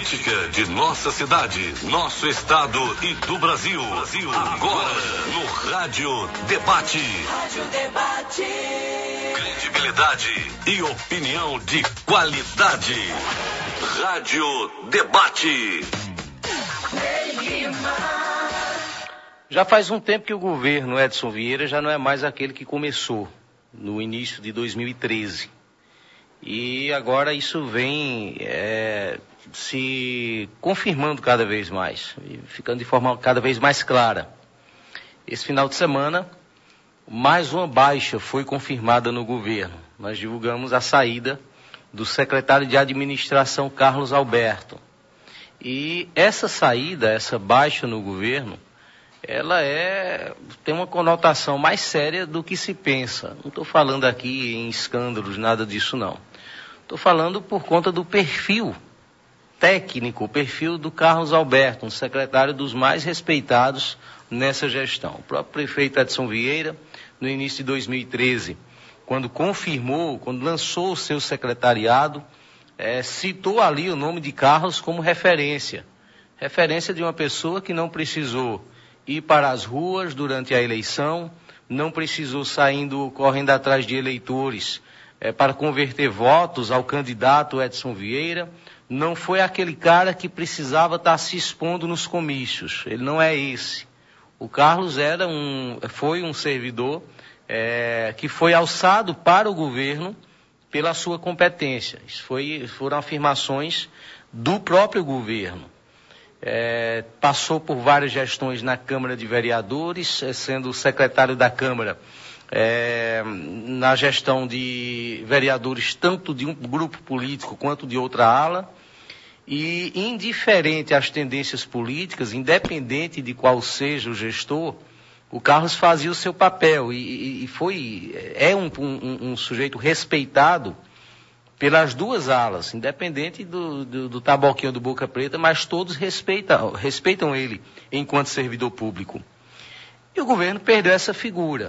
política de nossa cidade, nosso estado e do Brasil. Agora, no Rádio Debate. Rádio Debate. Credibilidade e opinião de qualidade. Rádio Debate. Já faz um tempo que o governo Edson Vieira já não é mais aquele que começou no início de 2013. E agora isso vem se confirmando cada vez mais, e ficando de forma cada vez mais clara. Esse final de semana, mais uma baixa foi confirmada no governo. Nós divulgamos a saída do secretário de Administração, Carlos Alberto. E essa saída, essa baixa no governo, ela tem uma conotação mais séria do que se pensa. Não estou falando aqui em escândalos, nada disso não. Estou falando por conta do perfil técnico, o perfil do Carlos Alberto, um secretário dos mais respeitados nessa gestão. O próprio prefeito Edson Vieira, no início de 2013, quando lançou o seu secretariado, citou ali o nome de Carlos como referência de uma pessoa que não precisou ir para as ruas durante a eleição, não precisou correndo atrás de eleitores para converter votos ao candidato Edson Vieira, não foi aquele cara que precisava estar se expondo nos comícios, ele não é esse. O Carlos foi um servidor que foi alçado para o governo pela sua competência. Isso foram afirmações do próprio governo. Passou por várias gestões na Câmara de Vereadores, sendo secretário da Câmara na gestão de vereadores tanto de um grupo político quanto de outra ala, e indiferente às tendências políticas, independente de qual seja o gestor, o Carlos fazia o seu papel e um sujeito respeitado pelas duas alas, independente do Taboquinho do Boca Preta, mas todos respeitam ele enquanto servidor público. E o governo perdeu essa figura.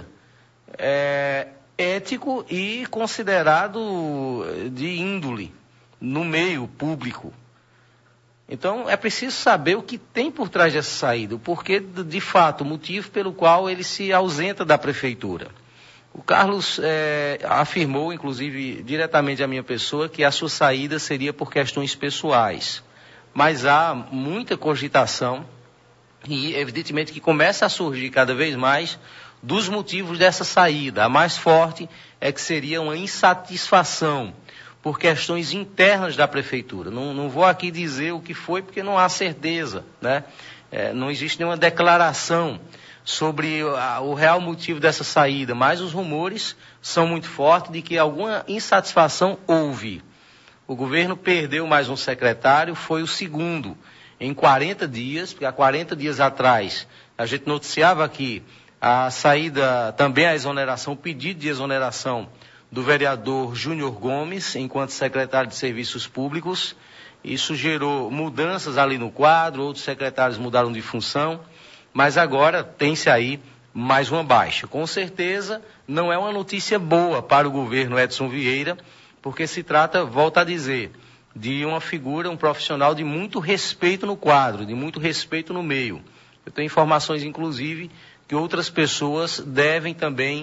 Ético e considerado de índole no meio público. Então, é preciso saber o que tem por trás dessa saída, o porquê, de fato, o motivo pelo qual ele se ausenta da prefeitura. O Carlos afirmou, inclusive, diretamente à minha pessoa, que a sua saída seria por questões pessoais. Mas há muita cogitação e, evidentemente, que começa a surgir cada vez mais dos motivos dessa saída. A mais forte é que seria uma insatisfação por questões internas da prefeitura. Não vou aqui dizer o que foi, porque não há certeza, né? Não existe nenhuma declaração sobre o real motivo dessa saída, mas os rumores são muito fortes de que alguma insatisfação houve. O governo perdeu mais um secretário, foi o segundo em 40 dias, porque há 40 dias atrás a gente noticiava aqui a saída, também a exoneração, o pedido de exoneração do vereador Júnior Gomes, enquanto secretário de Serviços Públicos. Isso gerou mudanças ali no quadro, outros secretários mudaram de função, mas agora tem-se aí mais uma baixa. Com certeza não é uma notícia boa para o governo Edson Vieira, porque se trata, volto a dizer, de uma figura, um profissional de muito respeito no quadro, de muito respeito no meio. Eu tenho informações, inclusive, que outras pessoas devem também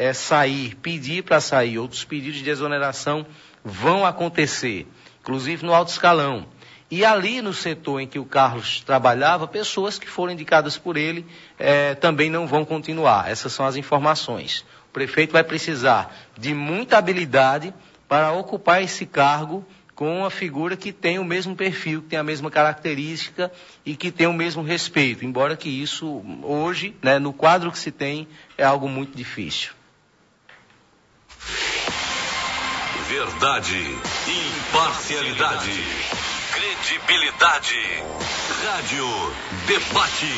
pedir para sair. Outros pedidos de exoneração vão acontecer, inclusive no alto escalão. E ali no setor em que o Carlos trabalhava, pessoas que foram indicadas por ele também não vão continuar. Essas são as informações. O prefeito vai precisar de muita habilidade para ocupar esse cargo com uma figura que tem o mesmo perfil, que tem a mesma característica e que tem o mesmo respeito, embora que isso hoje, né, no quadro que se tem, é algo muito difícil. Verdade, imparcialidade, credibilidade. Rádio Debate.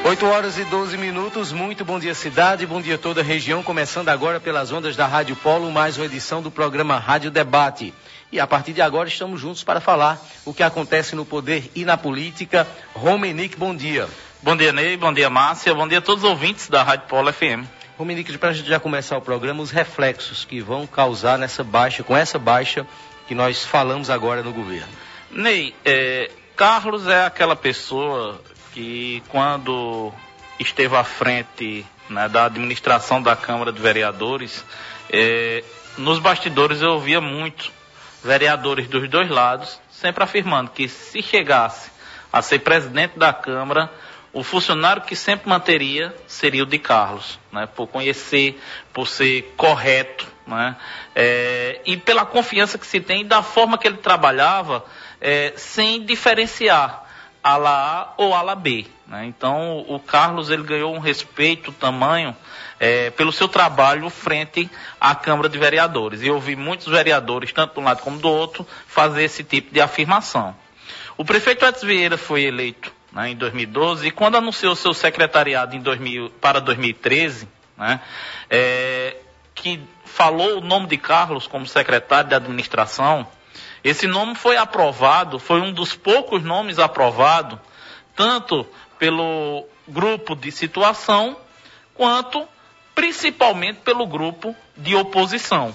8 horas e 12 minutos, muito bom dia cidade, bom dia toda a região, começando agora pelas ondas da Rádio Polo, mais uma edição do programa Rádio Debate. E a partir de agora estamos juntos para falar o que acontece no poder e na política. Romenick, bom dia. Bom dia, Ney, bom dia, Márcia, bom dia a todos os ouvintes da Rádio Polo FM. Romenick, para a gente já começar o programa, os reflexos que vão causar nessa baixa, com essa baixa que nós falamos agora no governo. Ney, Carlos é aquela pessoa que quando esteve à frente, né, da administração da Câmara de Vereadores, nos bastidores eu ouvia muito vereadores dos dois lados sempre afirmando que se chegasse a ser presidente da Câmara, o funcionário que sempre manteria seria o de Carlos, né, por conhecer, por ser correto, né, e pela confiança que se tem da forma que ele trabalhava, sem diferenciar ala A ou ala B, né? Então o Carlos ele ganhou um respeito tamanho pelo seu trabalho frente à Câmara de Vereadores. E eu vi muitos vereadores, tanto de um lado como do outro, fazer esse tipo de afirmação. O prefeito Edson Vieira foi eleito, né, em 2012, e quando anunciou seu secretariado para 2013, né, que falou o nome de Carlos como secretário de administração, esse nome foi aprovado, foi um dos poucos nomes aprovados, tanto pelo grupo de situação, quanto principalmente pelo grupo de oposição.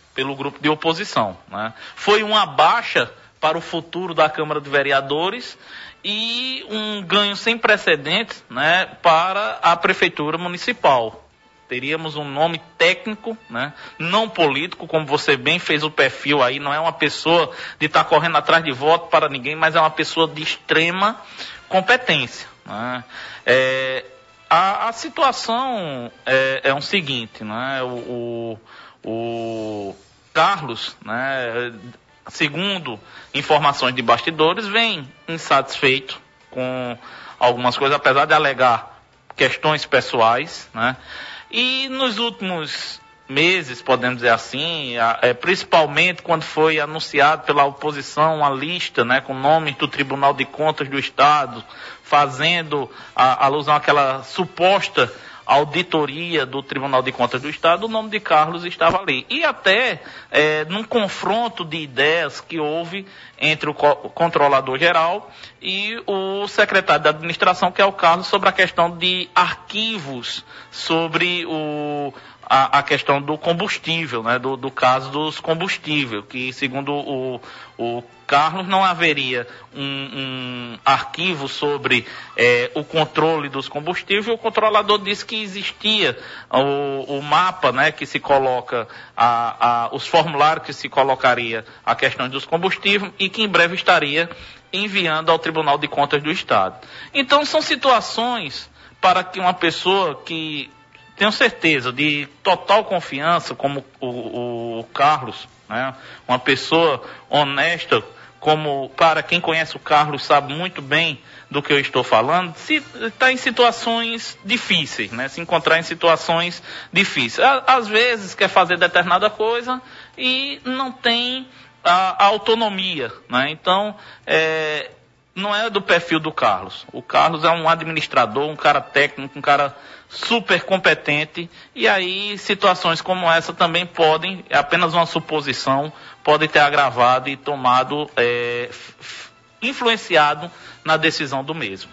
Né? Foi uma baixa para o futuro da Câmara de Vereadores e um ganho sem precedentes, né, para a Prefeitura Municipal. Teríamos um nome técnico, né, não político, como você bem fez o perfil aí, não é uma pessoa de estar correndo atrás de voto para ninguém, mas é uma pessoa de extrema competência, né. A situação é o seguinte, né, o Carlos, né, segundo informações de bastidores, vem insatisfeito com algumas coisas, apesar de alegar questões pessoais, né. E nos últimos meses, podemos dizer assim, principalmente quando foi anunciado pela oposição uma lista, né, com nomes do Tribunal de Contas do Estado, fazendo alusão àquela suposta auditoria do Tribunal de Contas do Estado, o nome de Carlos estava ali. E até num confronto de ideias que houve entre o controlador-geral e o secretário de administração, que é o Carlos, sobre a questão de arquivos, sobre a questão do combustível, né, do caso dos combustíveis, que segundo o Carlos não haveria um arquivo sobre o controle dos combustíveis. O controlador disse que existia o mapa, né, que se coloca, os formulários que se colocaria a questão dos combustíveis e que em breve estaria enviando ao Tribunal de Contas do Estado. Então são situações para que uma pessoa que tenho certeza de total confiança, como o Carlos, né, uma pessoa honesta, como para quem conhece o Carlos sabe muito bem do que eu estou falando, se está em situações difíceis, né, se encontrar em situações difíceis. Às vezes quer fazer determinada coisa e não tem a autonomia, né, então não é do perfil do Carlos. O Carlos é um administrador, um cara técnico, um cara super competente, e aí situações como essa também podem, é apenas uma suposição, podem ter agravado e tomado, influenciado na decisão do mesmo.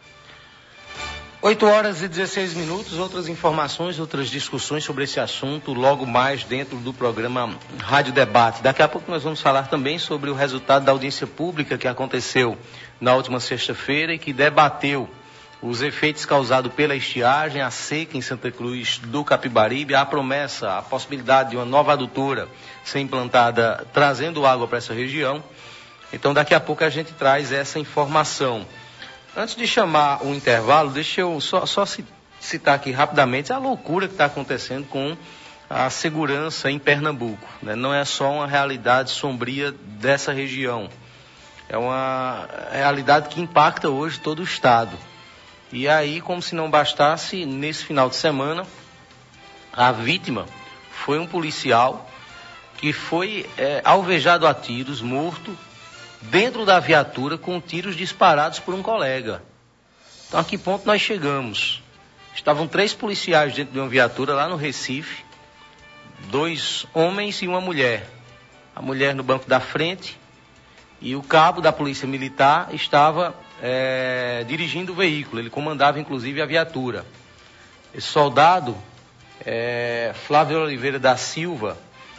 8 horas e 16 minutos, outras informações, outras discussões sobre esse assunto logo mais dentro do programa Rádio Debate. Daqui a pouco nós vamos falar também sobre o resultado da audiência pública que aconteceu na última sexta-feira e que debateu os efeitos causados pela estiagem, a seca em Santa Cruz do Capibaribe, a promessa, a possibilidade de uma nova adutora ser implantada trazendo água para essa região. Então daqui a pouco a gente traz essa informação. Antes de chamar o intervalo, deixa eu só citar aqui rapidamente a loucura que está acontecendo com a segurança em Pernambuco, né? Não é só uma realidade sombria dessa região, é uma realidade que impacta hoje todo o estado. E aí, como se não bastasse, nesse final de semana, a vítima foi um policial que foi alvejado a tiros, morto, dentro da viatura com tiros disparados por um colega. Então, a que ponto nós chegamos? Estavam 3 policiais dentro de uma viatura lá no Recife, 2 homens e uma mulher. A mulher no banco da frente e o cabo da Polícia Militar estava dirigindo o veículo. Ele comandava, inclusive, a viatura. Esse soldado, Flávio Oliveira da Silva,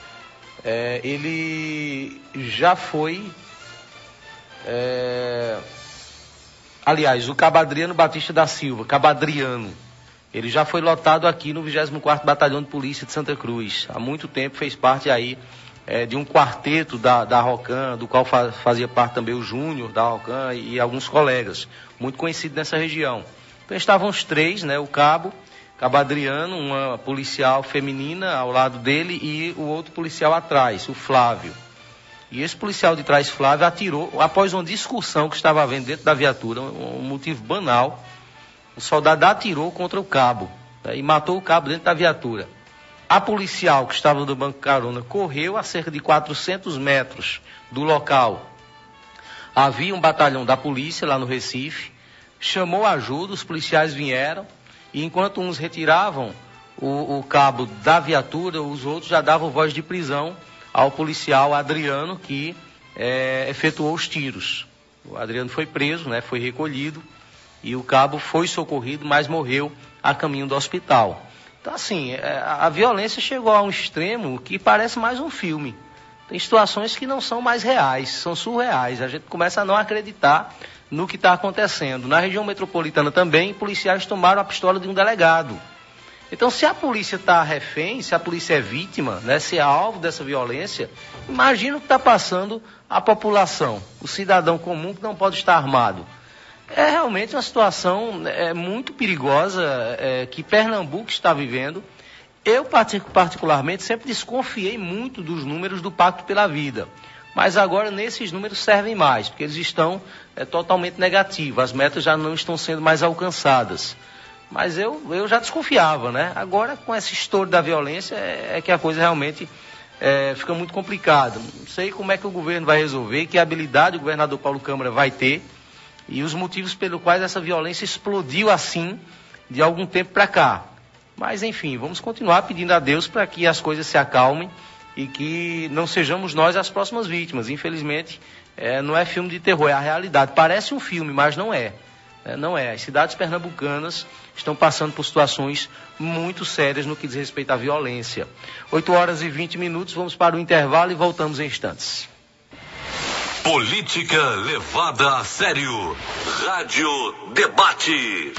ele já foi... aliás, o Cabo Adriano Batista da Silva, Cabo Adriano, ele já foi lotado aqui no 24º Batalhão de Polícia de Santa Cruz. Há muito tempo fez parte aí de um quarteto da Rocan, do qual fazia parte também o Júnior da Rocan e alguns colegas, muito conhecidos nessa região. Então estavam os 3, né, o Cabo Adriano, uma policial feminina ao lado dele e o outro policial atrás, o Flávio. E esse policial de trás, Flávio, atirou, após uma discussão que estava havendo dentro da viatura, um motivo banal, o soldado atirou contra o cabo, né, e matou o cabo dentro da viatura. A policial que estava no banco carona correu a cerca de 400 metros do local. Havia um batalhão da polícia lá no Recife, chamou ajuda, os policiais vieram, e enquanto uns retiravam o cabo da viatura, os outros já davam voz de prisão ao policial Adriano, que efetuou os tiros. O Adriano foi preso, né, foi recolhido, e o cabo foi socorrido, mas morreu a caminho do hospital. Então, assim, a violência chegou a um extremo que parece mais um filme. Tem situações que não são mais reais, são surreais. A gente começa a não acreditar no que está acontecendo. Na região metropolitana também, policiais tomaram a pistola de um delegado. Então, se a polícia está refém, se a polícia é vítima, né, se é alvo dessa violência, imagina o que está passando a população, o cidadão comum que não pode estar armado. É realmente uma situação muito perigosa que Pernambuco está vivendo. Eu, particularmente, sempre desconfiei muito dos números do Pacto pela Vida. Mas agora, nesses números servem mais, porque eles estão totalmente negativos. As metas já não estão sendo mais alcançadas. Mas eu já desconfiava, né? Agora, com esse estouro da violência, é que a coisa realmente fica muito complicada. Não sei como é que o governo vai resolver, que habilidade o governador Paulo Câmara vai ter, e os motivos pelos quais essa violência explodiu assim, de algum tempo para cá. Mas, enfim, vamos continuar pedindo a Deus para que as coisas se acalmem e que não sejamos nós as próximas vítimas. Infelizmente, não é filme de terror, é a realidade. Parece um filme, mas não é. Não é. As cidades pernambucanas estão passando por situações muito sérias no que diz respeito à violência. 8h20, vamos para o intervalo e voltamos em instantes. Política levada a sério. Rádio Debate.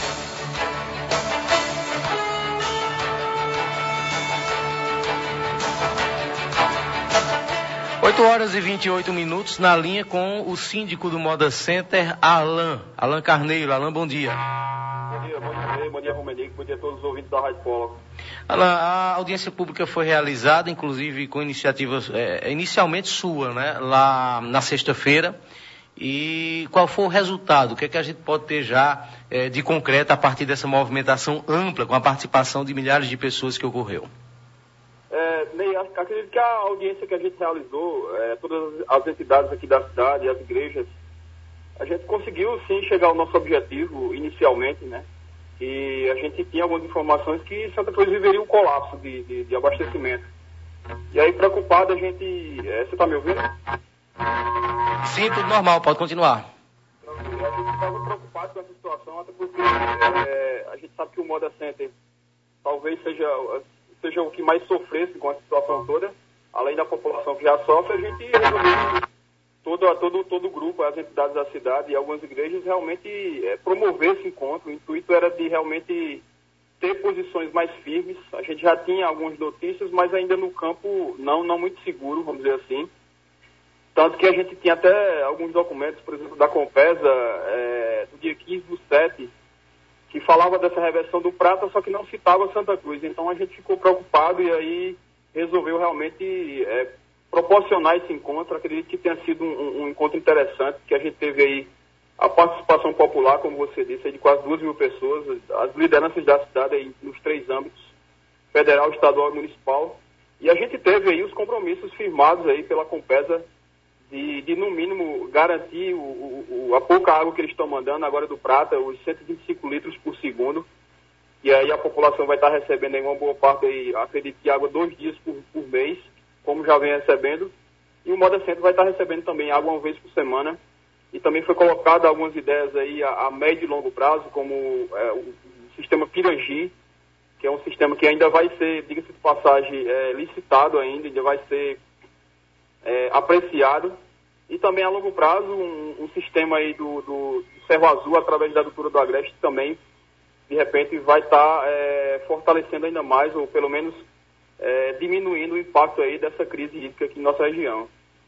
8h28, na linha com o síndico do Moda Center, Alan Carneiro. Alan, bom dia. Bom dia, Romenico, bom dia a todos os ouvintes da Rádio Polo. Alan, a audiência pública foi realizada, inclusive com iniciativas inicialmente sua, né, lá na sexta-feira. E qual foi o resultado? O que é que a gente pode ter já de concreto a partir dessa movimentação ampla, com a participação de milhares de pessoas que ocorreu? Ney, acredito que a audiência que a gente realizou, todas as entidades aqui da cidade, as igrejas, a gente conseguiu sim chegar ao nosso objetivo inicialmente, né? E a gente tinha algumas informações que Santa Cruz viveria um colapso de abastecimento. E aí, preocupado, a gente... você está me ouvindo? Sim, tudo normal, pode continuar. A gente estava preocupado com essa situação, até porque a gente sabe que o Moda Center talvez seja o que mais sofresse com a situação toda, além da população que já sofre. A gente resolveu todo o grupo, as entidades da cidade e algumas igrejas realmente promover esse encontro. O intuito era de realmente ter posições mais firmes. A gente já tinha algumas notícias, mas ainda no campo não muito seguro, vamos dizer assim. Tanto que a gente tinha até alguns documentos, por exemplo, da Compesa, do dia 15/7, que falava dessa reversão do prata, só que não citava Santa Cruz. Então a gente ficou preocupado e aí resolveu realmente proporcionar esse encontro. Acredito que tenha sido um encontro interessante, que a gente teve aí a participação popular, como você disse, aí de quase 2.000 pessoas, as lideranças da cidade aí nos 3 âmbitos, federal, estadual e municipal. E a gente teve aí os compromissos firmados aí pela Compesa de no mínimo, garantir a pouca água que eles estão mandando agora do Prata, os 125 litros por segundo, e aí a população vai estar recebendo aí uma boa parte, aí, acredito que água 2 dias por mês, como já vem recebendo, e o Moda Center vai estar recebendo também água uma vez por semana, e também foi colocado algumas ideias aí a médio e longo prazo, como o sistema Pirangi, que é um sistema que ainda vai ser, diga-se de passagem, licitado ainda vai ser apreciado, e também a longo prazo um sistema aí do Cerro Azul, através da adutora do Agreste, também, de repente, vai estar fortalecendo ainda mais, ou pelo menos diminuindo o impacto aí dessa crise hídrica aqui em nossa região.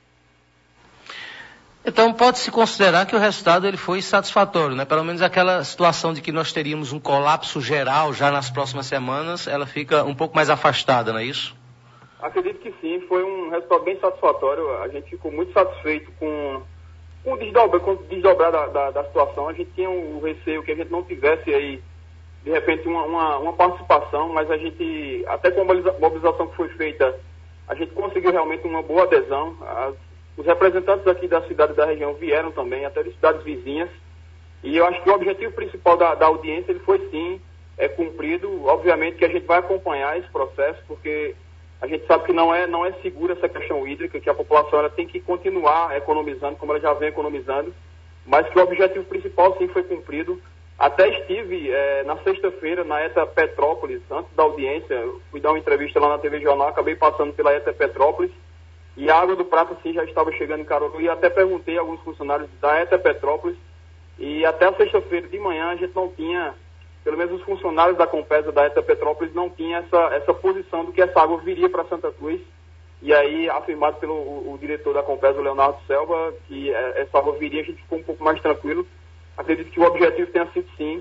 Então pode-se considerar que o resultado ele foi satisfatório, né? Pelo menos aquela situação de que nós teríamos um colapso geral já nas próximas semanas, ela fica um pouco mais afastada, não é isso? Acredito que sim, foi um resultado bem satisfatório. A gente ficou muito satisfeito com o desdobrar da situação. A gente tinha o receio que a gente não tivesse aí, de repente, uma participação, mas a gente, até com a mobilização que foi feita, a gente conseguiu realmente uma boa adesão. Os representantes aqui da cidade e da região vieram também, até de cidades vizinhas, e eu acho que o objetivo principal da audiência ele foi sim cumprido. Obviamente que a gente vai acompanhar esse processo, porque a gente sabe que não é segura essa questão hídrica, que a população ela tem que continuar economizando, como ela já vem economizando, mas que o objetivo principal sim foi cumprido. Até estive na sexta-feira na ETA Petrópolis, antes da audiência, fui dar uma entrevista lá na TV Jornal, acabei passando pela ETA Petrópolis, e a água do Prata, sim, já estava chegando em Caruaru, e até perguntei a alguns funcionários da ETA Petrópolis, e até a sexta-feira de manhã a gente não tinha, pelo menos os funcionários da Compesa da ETA Petrópolis não tinham essa posição do que essa água viria para Santa Cruz, e aí, afirmado pelo o diretor da Compesa, o Leonardo Selva, que essa água viria, a gente ficou um pouco mais tranquilo. Acredito que o objetivo tenha sido, sim,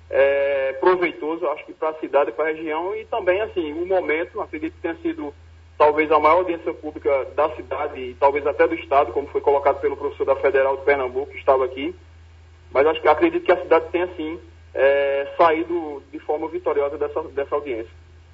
proveitoso, acho que para a cidade e para a região, e também, assim, o momento, acredito que tenha sido talvez a maior audiência pública da cidade e talvez até do estado, como foi colocado pelo professor da Federal de Pernambuco, que estava aqui. Mas acredito que a cidade tenha, sim, saído de forma vitoriosa dessa audiência.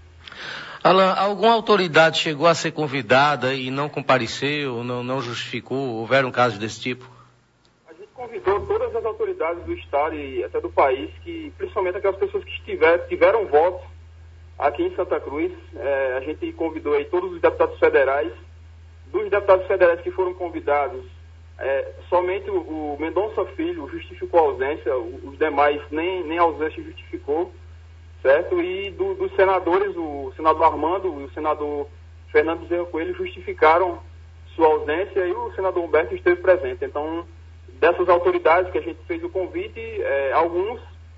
Alan, alguma autoridade chegou a ser convidada e não compareceu, não justificou? Houveram casos desse tipo? A gente convidou todas as autoridades do estado e até do país, principalmente aquelas pessoas que tiveram votos aqui em Santa Cruz. A gente convidou aí todos os deputados federais. Dos deputados federais que foram convidados, somente o Mendonça Filho justificou a ausência, os demais nem a ausência justificou, certo? E dos senadores, o senador Armando e o senador Fernando Bezerra Coelho justificaram sua ausência, e o senador Humberto esteve presente. Então, dessas autoridades que a gente fez o convite, alguns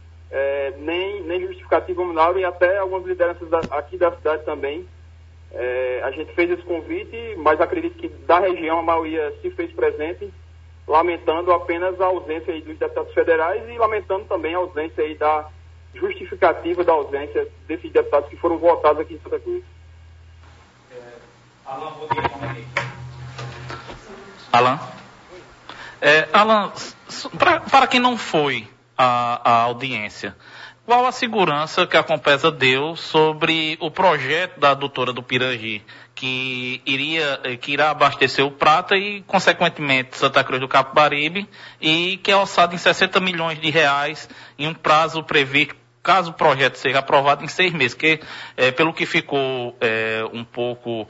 nem justificativa mandaram, e até algumas lideranças aqui da cidade também. A gente fez esse convite, mas acredito que da região a maioria se fez presente, lamentando apenas a ausência aí dos deputados federais e lamentando também a ausência aí da justificativa da ausência desses deputados que foram votados aqui em Santa Cruz. Alan, bom dia. Alan? Alan, para quem não foi à audiência, qual a segurança que a Compesa deu sobre o projeto da adutora do Pirangi, que irá abastecer o Prata e, consequentemente, Santa Cruz do Capibaribe, e que é orçado em 60 milhões de reais em um prazo previsto, caso o projeto seja aprovado, em 6 meses, que pelo que ficou um pouco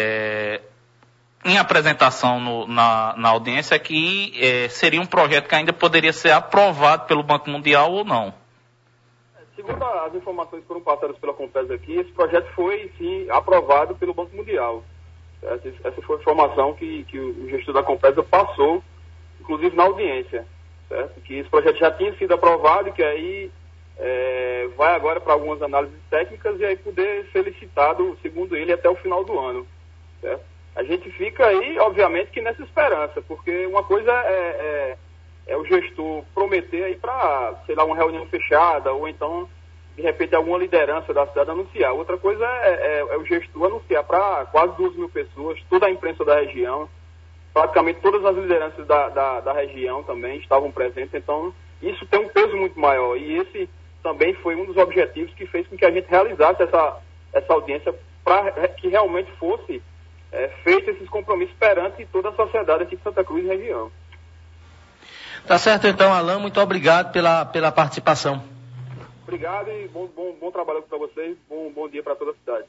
em apresentação na audiência, é que seria um projeto que ainda poderia ser aprovado pelo Banco Mundial ou não. Segundo as informações que foram passadas pela Compesa aqui, esse projeto foi, sim, aprovado pelo Banco Mundial. Essa foi a informação que o gestor da Compesa passou, inclusive na audiência, certo? Que esse projeto já tinha sido aprovado e que aí vai agora para algumas análises técnicas e aí poder ser licitado, segundo ele, até o final do ano, certo? A gente fica aí, obviamente, que nessa esperança, porque uma coisa é o gestor prometer aí para, sei lá, uma reunião fechada, ou então, de repente, alguma liderança da cidade anunciar. Outra coisa é o gestor anunciar para quase 2.000 pessoas, toda a imprensa da região, praticamente todas as lideranças da região também estavam presentes. Então, isso tem um peso muito maior. E esse também foi um dos objetivos que fez com que a gente realizasse essa audiência, para que realmente fosse feito esses compromissos perante toda a sociedade aqui de Santa Cruz e região. Tá certo então, Alain, muito obrigado pela participação. Obrigado e bom trabalho para vocês, bom dia para toda a cidade.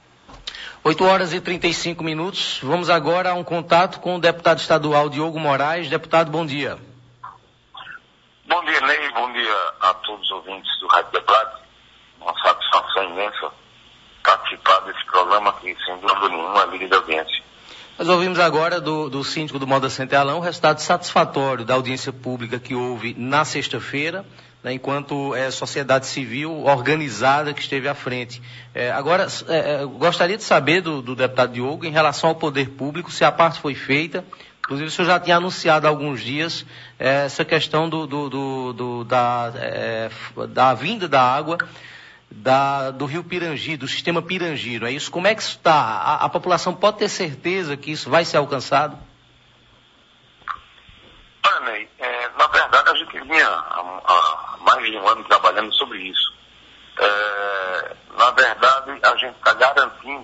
8h35. Vamos agora a um contato com o deputado estadual Diogo Moraes. Deputado, bom dia. Bom dia, Ney. Bom dia a todos os ouvintes do Rádio Debate. Uma satisfação imensa participar desse programa que, sem dúvida nenhuma, é líder da audiência. Nós ouvimos agora do síndico do Moda Center Alain o resultado satisfatório da audiência pública que houve na sexta-feira, né, enquanto sociedade civil organizada que esteve à frente. Agora, gostaria de saber do deputado Diogo, em relação ao poder público, se a parte foi feita. Inclusive, o senhor já tinha anunciado há alguns dias essa questão da vinda da água do rio Pirangi, do sistema Pirangi, não é isso? Como é que isso está? A população pode ter certeza que isso vai ser alcançado? Olha, Ney, na verdade a gente vinha há mais de um ano trabalhando sobre isso. Na verdade, a gente está garantindo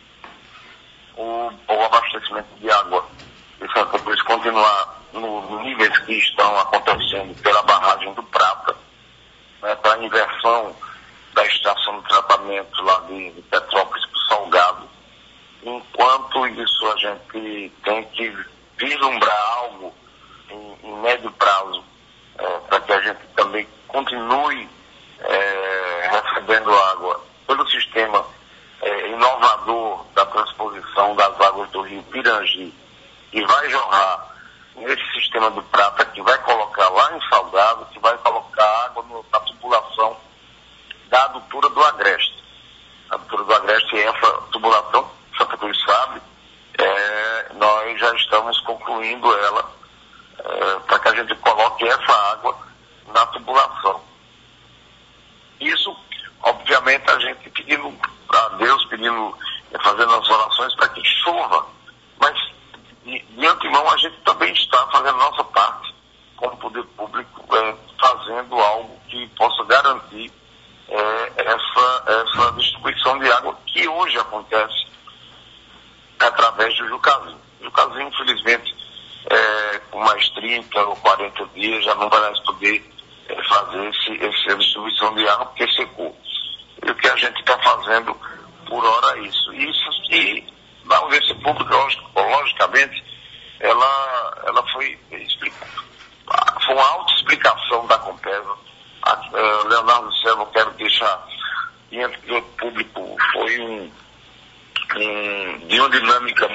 o abastecimento de água de Santa Cruz continuar nos níveis que estão acontecendo pela barragem do Prata, né, para a inversão da estação de tratamento lá de Petrópolis para o Salgado. Enquanto isso, a gente tem que vislumbrar algo em médio prazo, para que a gente também continue recebendo água pelo sistema inovador da transposição das águas do rio Pirangi, que vai jorrar nesse sistema do Prata, que vai colocar lá em Salgado, que vai colocar água na tubulação da adutora do Agreste. A adutora do Agreste é essa tubulação, Santa Cruz sabe, nós já estamos concluindo ela para que a gente coloque essa água na tubulação. Isso, obviamente, a gente pedindo a Deus, fazendo as orações para que chova, mas de antemão a gente também está fazendo a nossa parte como poder público, fazendo algo que possa garantir essa distribuição de água que hoje acontece através do Jucazinho. O Jucazinho, infelizmente, com mais 30 ou 40 dias já não vai mais poder fazer essa distribuição de água porque secou. E o que a gente está fazendo por hora é isso. E na audiência pública, logicamente, ela foi uma autoexplicação da Compesa. Leonardo Servo, quero deixar diante do público, foi de uma dinâmica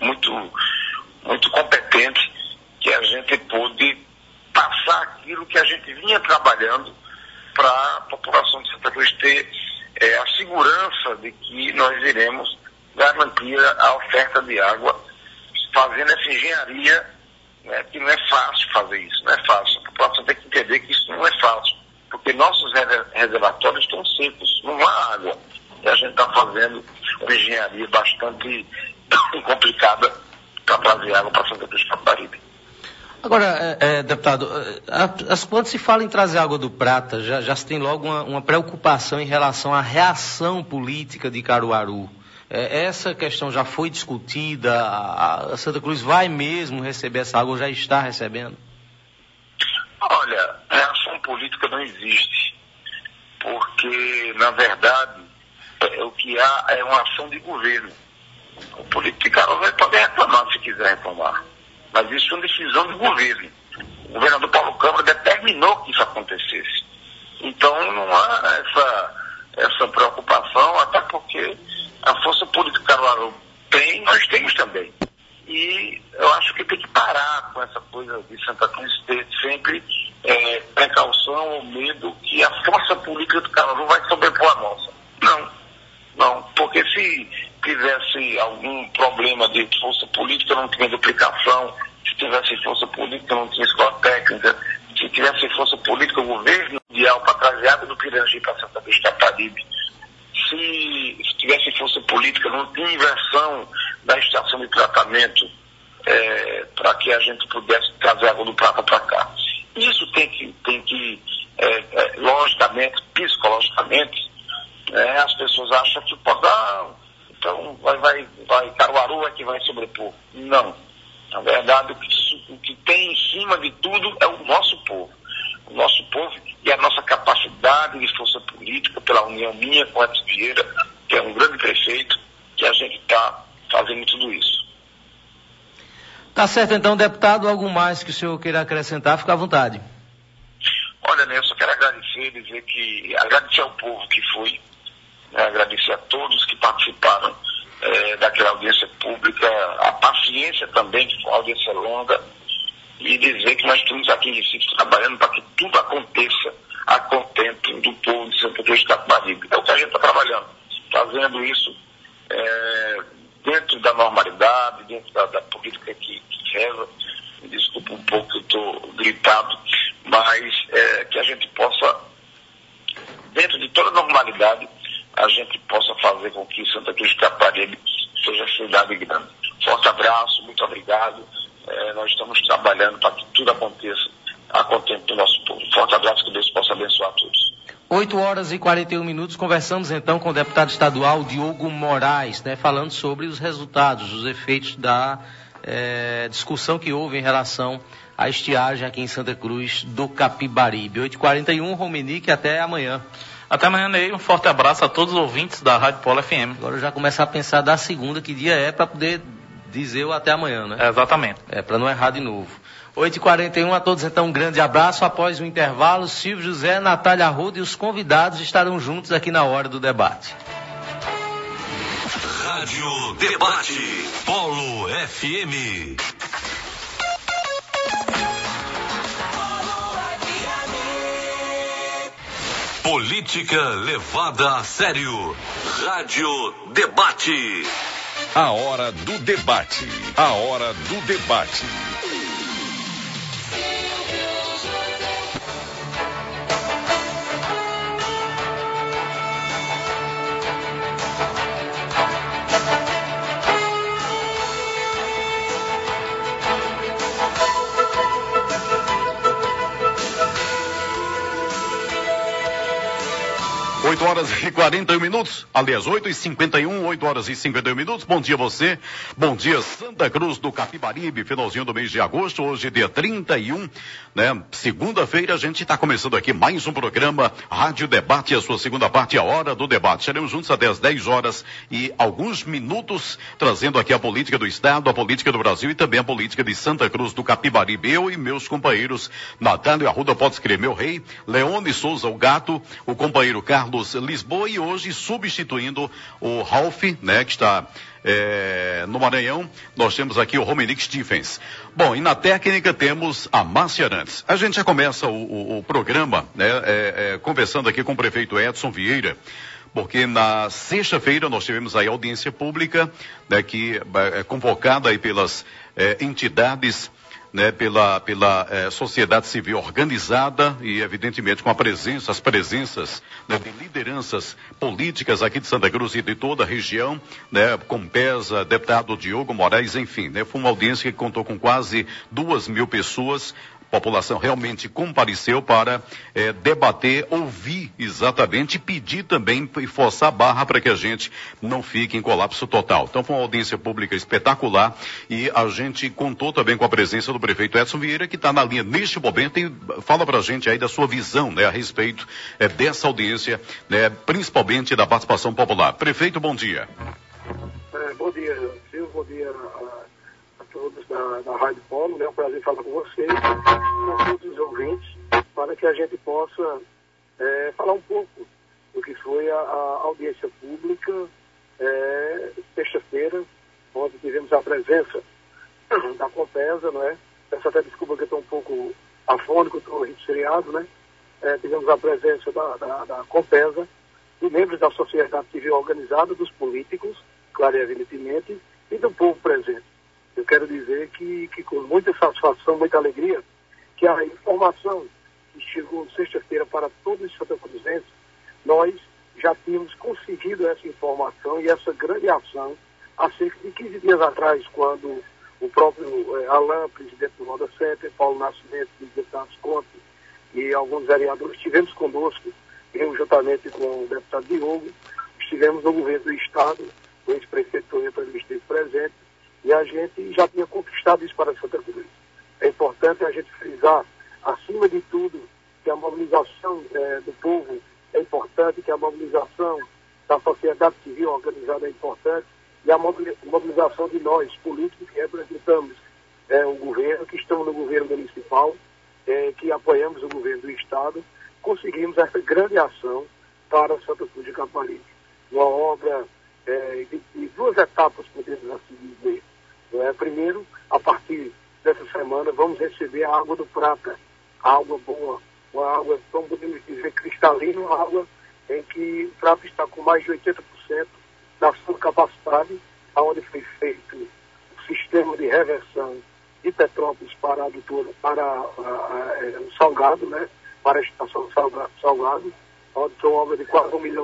muito competente, que a gente pôde passar aquilo que a gente vinha trabalhando para a população de Santa Cruz ter a segurança de que nós iremos garantir a oferta de água, fazendo essa engenharia, né, que não é fácil fazer isso, não é fácil. A população tem que entender que isso não é fácil, porque nossos reservatórios estão secos, não há água. E a gente está fazendo uma engenharia bastante complicada para trazer água para Santa Cruz Capibaribe. Agora, deputado, quando se fala em trazer água do Prata, já se tem logo uma preocupação em relação à reação política de Caruaru. Essa questão já foi discutida? A Santa Cruz vai mesmo receber essa água ou já está recebendo? Olha, reação política não existe, porque, na verdade, o que há é uma ação de governo. O político de Caruaru vai poder reclamar se quiser reclamar, mas isso é uma decisão do governo. O governador Paulo Câmara determinou que isso acontecesse. Então não há essa preocupação, até porque a força política que Caruaru tem, nós temos também. E eu acho que tem que parar com essa coisa de Santa Cruz ter sempre precaução ou medo que a força política do Caruaru vai sobrepor a nossa. Não, porque se tivesse algum problema de força política, não tinha duplicação. Se tivesse força política, não tinha escola técnica. Se tivesse força política, o governo mundial para trazer água do Pirangi para Santa Cruz Capibaribe. Se tivesse força política, não tinha inversão da estação de tratamento para que a gente pudesse trazer água do Prata para cá. Isso tem que logicamente, psicologicamente, as pessoas acham que pode dar, então vai Caruaru é que vai vai sobrepor. Não. Na verdade, o que tem em cima de tudo é o nosso povo. O nosso povo e a nossa capacidade de força política, pela união minha com Edson Vieira, que é um grande prefeito, que a gente está fazendo tudo isso. Tá certo, então, deputado, algo mais que o senhor queira acrescentar, fica à vontade. Olha, Nelson, eu quero agradecer ao povo que foi, né, agradecer a todos que participaram daquela audiência pública, a paciência também, que foi uma audiência longa, e dizer que nós estamos aqui em Recife trabalhando para que tudo aconteça a contento do povo de Santa Cruz de Capibaribe. É o que a gente está trabalhando, fazendo isso dentro da normalidade, dentro da política que reza. Me desculpa um pouco que eu estou gritado, mas que a gente possa, dentro de toda a normalidade, a gente possa fazer com que Santa Cruz de Capibaribe seja cidade grande. Forte abraço, muito obrigado. Nós estamos trabalhando para que tudo aconteça a contento do nosso povo. Forte abraço, que Deus possa abençoar todos. 8h41, conversamos então com o deputado estadual Diogo Moraes, né, falando sobre os resultados, os efeitos da discussão que houve em relação à estiagem aqui em Santa Cruz do Capibaribe. 8h41, Romenique, até amanhã. Até amanhã, Ney. Um forte abraço a todos os ouvintes da Rádio Polo FM. Agora eu já começo a pensar da segunda, que dia é, para poder dizer o até amanhã, né? Exatamente. Para não errar de novo. 8h41, a todos então um grande abraço. Após o intervalo, Silvio José, Natália Arruda e os convidados estarão juntos aqui na hora do debate. Rádio Debate, Polo FM. Política levada a sério. Rádio Debate. A hora do debate. A hora do debate. Oito horas e 41 minutos, aliás, 8h51, 8h51. Bom dia você, bom dia Santa Cruz do Capibaribe, finalzinho do mês de agosto, hoje dia 31, né? Segunda-feira a gente está começando aqui mais um programa Rádio Debate, a sua segunda parte, a hora do debate. Estaremos juntos até as 10 horas e alguns minutos, trazendo aqui a política do Estado, a política do Brasil e também a política de Santa Cruz do Capibaribe. Eu e meus companheiros, Natália Arruda, pode escrever meu rei, Leone Souza, o gato, o companheiro Carlos Lisboa e hoje substituindo o Ralph, né, que está no Maranhão, nós temos aqui o Romenique Stephens. Bom, e na técnica temos a Márcia Arantes. A gente já começa o programa, né, conversando aqui com o prefeito Edson Vieira, porque na sexta-feira nós tivemos aí audiência pública, né, que é convocada aí pelas entidades, né, pela sociedade civil organizada e evidentemente com as presenças, né, de lideranças políticas aqui de Santa Cruz e de toda a região, né, Compesa, deputado Diogo Moraes, enfim, né, foi uma audiência que contou com quase 2.000 pessoas. A população realmente compareceu para debater, ouvir exatamente e pedir também e forçar a barra para que a gente não fique em colapso total. Então foi uma audiência pública espetacular e a gente contou também com a presença do prefeito Edson Vieira, que está na linha neste momento e fala para a gente aí da sua visão, né, a respeito dessa audiência, né, principalmente da participação popular. Prefeito, bom dia. Bom dia, Silvio, bom dia a todos da Rádio Polo, é um prazer falar com vocês, com todos os ouvintes, para que a gente possa falar um pouco do que foi a audiência pública sexta-feira, onde tivemos a presença da Compesa, não é? Peço até desculpa que eu estou um pouco afônico, estou resfriado, né? Tivemos a presença da Compesa, de membros da sociedade civil organizada, dos políticos, claro e evidentemente, e do povo presente. Eu quero dizer que com muita satisfação, muita alegria, que a informação que chegou sexta-feira para todos os santacruzenses, nós já tínhamos conseguido essa informação e essa grande ação há cerca de 15 dias atrás, quando o próprio Alain, presidente do Roda Center, Paulo Nascimento, deputados Conte e alguns vereadores estivemos conosco, eu juntamente com o deputado Diogo, estivemos no governo do Estado, o ex-prefeito Toledo esteve presente, E a gente já tinha conquistado isso para Santa Cruz. É importante a gente frisar, acima de tudo, que a mobilização do povo é importante, que a mobilização da sociedade civil organizada é importante, e a mobilização de nós, políticos, que representamos o governo, que estamos no governo municipal, que apoiamos o governo do Estado, conseguimos essa grande ação para Santa Cruz de Caparibe. Uma obra de duas etapas, podemos assim dizer. Primeiro, a partir dessa semana, vamos receber a água do Prata, a água boa, uma água, como podemos dizer, cristalina, uma água em que o Prata está com mais de 80% da sua capacidade, onde foi feito o sistema de reversão de Petrópolis para a adutora, para o Salgado, né? Para a estação Salgado, onde foi uma obra de quase R$1 milhão,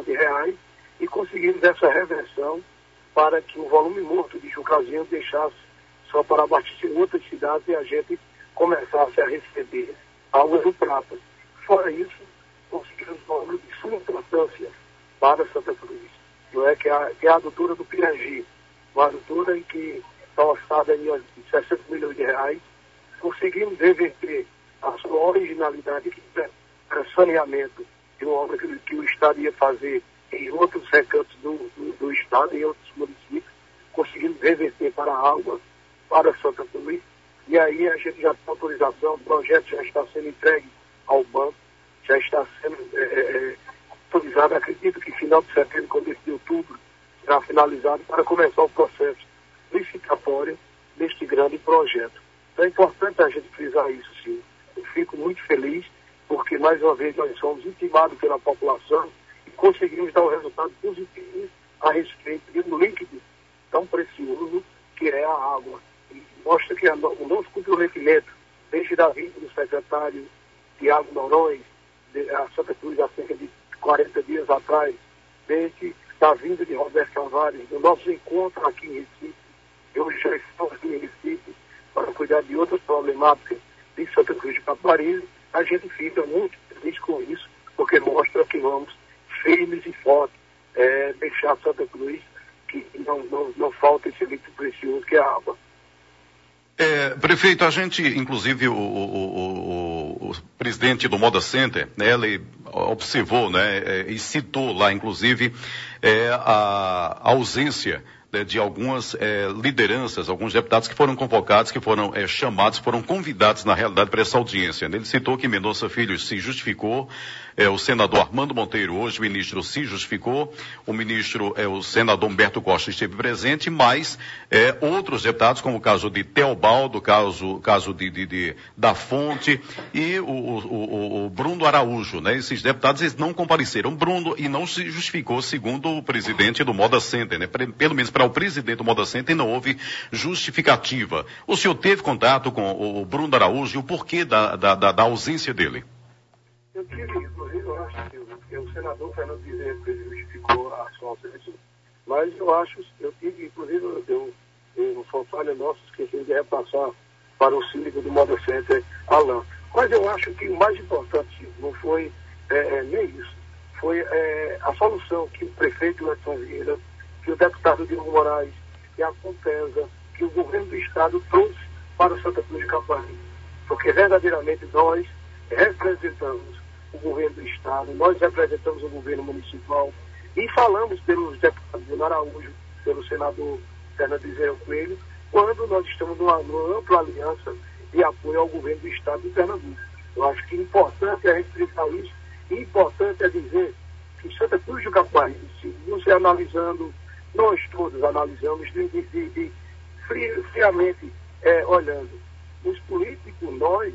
e conseguimos essa reversão para que o volume morto de Jucazinho deixasse só para abastecer outras cidades e a gente começasse a receber água do Prata. Fora isso, conseguimos uma obra de suma importância para Santa Cruz, que é a adutora do Pirangi, uma adutora em que está orçada em R$60 milhões. Conseguimos reverter a sua originalidade, que era saneamento de uma obra que o Estado ia fazer em outros recantos do Estado, em outros municípios. Conseguimos reverter para a água, para Santa Cruz, e aí a gente já tem autorização, o projeto já está sendo entregue ao banco, já está sendo autorizado, acredito que final de setembro, começo de outubro, será finalizado para começar o processo licitatório deste grande projeto. Então é importante a gente frisar isso, sim. Eu fico muito feliz, porque mais uma vez nós somos intimados pela população e conseguimos dar um resultado positivo a respeito de um líquido tão precioso que é a água. E mostra que o nosso comprometimento, desde a vinda do secretário Tiago Noronha, a Santa Cruz há cerca de 40 dias atrás, desde a vinda de Roberto Tavares, do nosso encontro aqui em Recife, eu já estou aqui em Recife para cuidar de outras problemáticas de Santa Cruz de Caparibe, a gente fica muito feliz com isso, porque mostra que vamos firmes e fortes deixar Santa Cruz, que não falta esse líquido precioso que é a água. Prefeito, a gente, inclusive, o presidente do Moda Center, né, ele observou, né, e citou lá, inclusive, a ausência de algumas lideranças, alguns deputados que foram convocados, que foram chamados, foram convidados, na realidade, para essa audiência. Ele citou que Mendonça Filho se justificou, o senador Armando Monteiro, hoje o ministro, se justificou, o senador Humberto Costa esteve presente, mas outros deputados, como o caso de Teobaldo, caso da Fonte e o Bruno Araújo, né? Esses deputados, eles não compareceram. Bruno, e não se justificou, segundo o presidente do Moda Center, né? Pelo menos para o presidente do Moda Center não houve justificativa. O senhor teve contato com o Bruno Araújo e o porquê da ausência dele? Eu tive, inclusive, eu acho que o senador Fernando Bezerra justificou a sua ausência, mas eu tive, inclusive, eu só falha nossa, esqueci de repassar para o síndico do Moda Center, Alain. Mas eu acho que o mais importante não foi nem isso, foi a solução que o prefeito Edson Vieira, que o deputado Diogo Moraes, que a Compesa, que o governo do Estado trouxe para o Santa Cruz de Caparibe. Porque verdadeiramente nós representamos o governo do Estado, nós representamos o governo municipal e falamos pelos deputados Bruno Araújo, pelo senador Fernando Bezerra Coelho, quando nós estamos numa ampla aliança de apoio ao governo do Estado de Pernambuco. Eu acho que é importante a gente frisar isso, e importante é dizer que Santa Cruz do Caparibe, você analisando, nós todos analisamos friamente olhando. Os políticos, nós,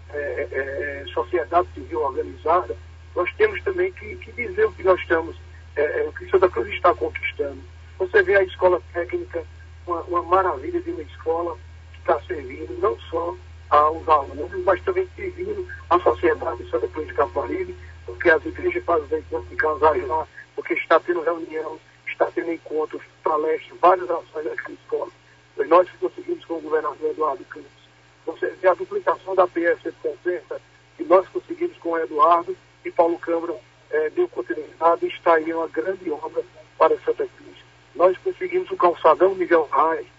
sociedade civil organizada, nós temos também que dizer o que nós estamos, o que Santa Cruz está conquistando. Você vê a escola técnica, uma maravilha de uma escola que está servindo não só aos alunos, mas também servindo à sociedade de Santa Cruz de Caparibe, porque as igrejas fazem encontros de casais lá, porque está tendo reunião, está tendo encontros, palestras, várias ações naquela escola. E nós conseguimos com o governador Eduardo Campos. Você vê a duplicação da PS 160, que nós conseguimos com o Eduardo, e Paulo Câmara deu continuidade, e está aí uma grande obra para Santa Cruz. Nós conseguimos o calçadão Miguel Reis, que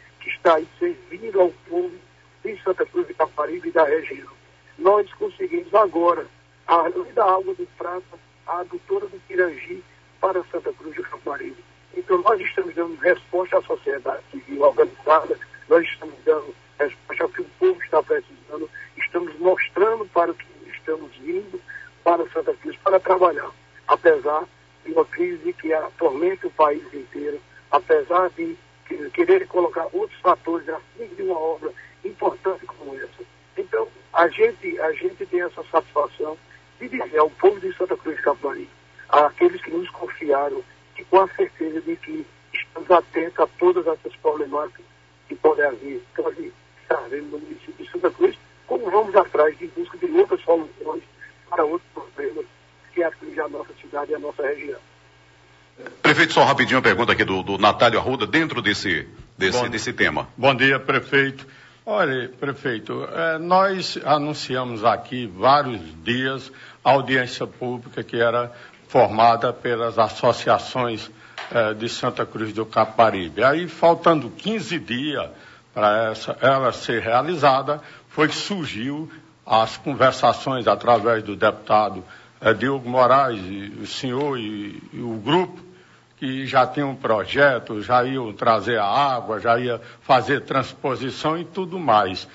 está aí servindo ao povo de Santa Cruz de Capibaribe e da região. Nós conseguimos agora a Lei da Água do Prata, a adutora do Pirangi para Santa Cruz de Capibaribe. Então nós estamos dando resposta à sociedade civil organizada, nós estamos dando resposta ao que o povo está precisando, estamos mostrando para o que estamos vindo para Santa Cruz para trabalhar, apesar de uma crise que atormenta o país inteiro, apesar de querer colocar outros fatores acima de uma obra importante como essa. Então, a gente tem essa satisfação de dizer ao povo de Santa Cruz de Capibaribe, àqueles que nos confiaram, que com a certeza de que estamos atentos a todas essas problemáticas que podem estar havendo no município de Santa Cruz, como vamos atrás de busca de outras soluções para outros problemas que atingem a nossa cidade e a nossa região. Prefeito, só rapidinho uma pergunta aqui do Natálio Arruda, dentro desse tema. Bom dia, prefeito. Olha, prefeito, nós anunciamos aqui vários dias a audiência pública que era formada pelas associações de Santa Cruz do Capibaribe. Aí, faltando 15 dias para ela ser realizada, foi que surgiu as conversações através do deputado Diogo Moraes, e o senhor e o grupo, que já tinham um projeto, já iam trazer a água, já ia fazer transposição e tudo mais.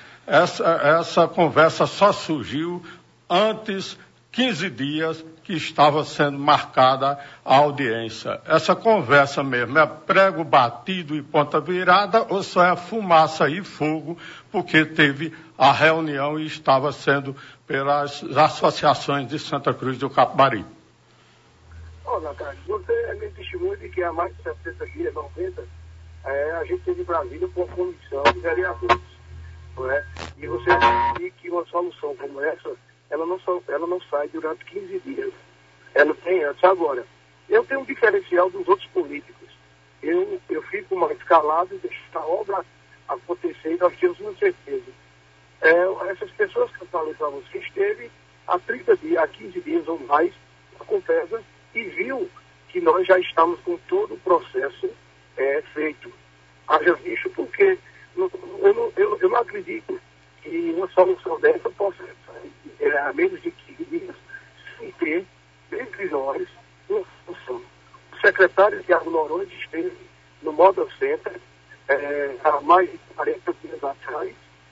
Essa conversa só surgiu antes, 15 dias, que estava sendo marcada a audiência. Essa conversa mesmo é prego batido e ponta virada ou só é fumaça e fogo, porque teve a reunião e estava sendo pelas associações de Santa Cruz do Capibaribe? Natália, você é minha testemunha de que há mais de 60 dias, 90, a gente teve em Brasília com a comissão de vereadores, não é? E você disse que uma solução como essa, ela não sai durante 15 dias. Ela tem antes. Agora, eu tenho um diferencial dos outros políticos. Eu fico mais calado e deixo a obra acontecer e nós temos uma certeza. Essas pessoas que eu falei para você esteve há 30 dias, há 15 dias ou mais, na Compesa, e viu que nós já estamos com todo o processo feito. Haja visto, porque eu não acredito que uma solução dessa possa sair a menos de 15 dias sem ter, entre nós, uma solução. O secretário Tiago Noronha esteve no Moda Center há mais de 40 dias atrás,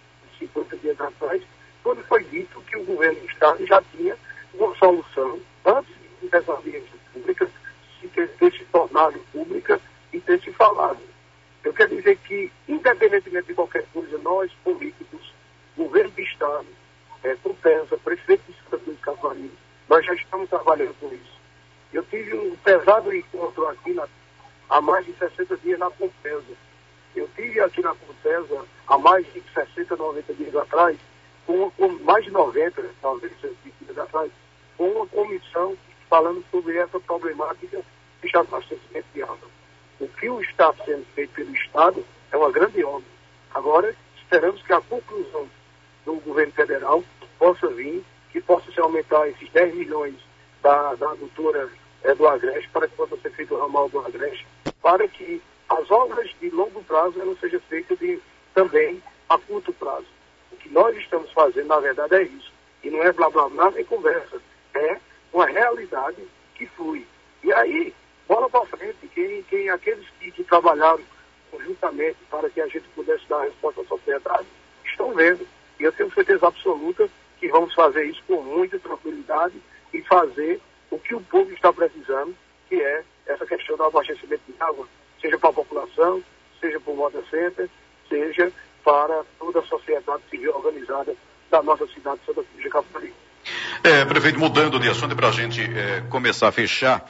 50 dias atrás, quando foi dito que o governo do Estado já tinha uma solução antes dessa audiência pública ter se tornado pública e ter se falado. Eu quero dizer que, independentemente de qualquer coisa, nós, políticos, governo do Estado, Compesa, prefeito de Santa Cruz de Capibaribe, nós já estamos trabalhando com isso. Eu tive um pesado encontro aqui há mais de 60 dias na Compesa. Eu tive aqui na Compesa há mais de 60, 90 dias atrás, com mais de 90, talvez 60 dias atrás, com uma comissão falando sobre essa problemática de abastecimento de água. O que está sendo feito pelo Estado é uma grande obra. Agora, esperamos que a conclusão do governo federal possa vir, que possa se aumentar esses 10 milhões da adutora do Agreste, para que possa ser feito o ramal do Agreste, para que as obras de longo prazo não sejam feitas também a curto prazo. O que nós estamos fazendo, na verdade, é isso. E não é blá blá blá nem conversa. É uma realidade que flui. E aí, bola para frente, aqueles que trabalharam conjuntamente para que a gente pudesse dar a resposta à sociedade, estão vendo. E eu tenho certeza absoluta que vamos fazer isso com muita tranquilidade e fazer o que o povo está precisando, que é essa questão do abastecimento de água, seja para a população, seja para o Moda Center, seja para toda a sociedade civil organizada da nossa cidade de Santa Cruz de Capibaribe. Prefeito, mudando de assunto para a gente começar a fechar,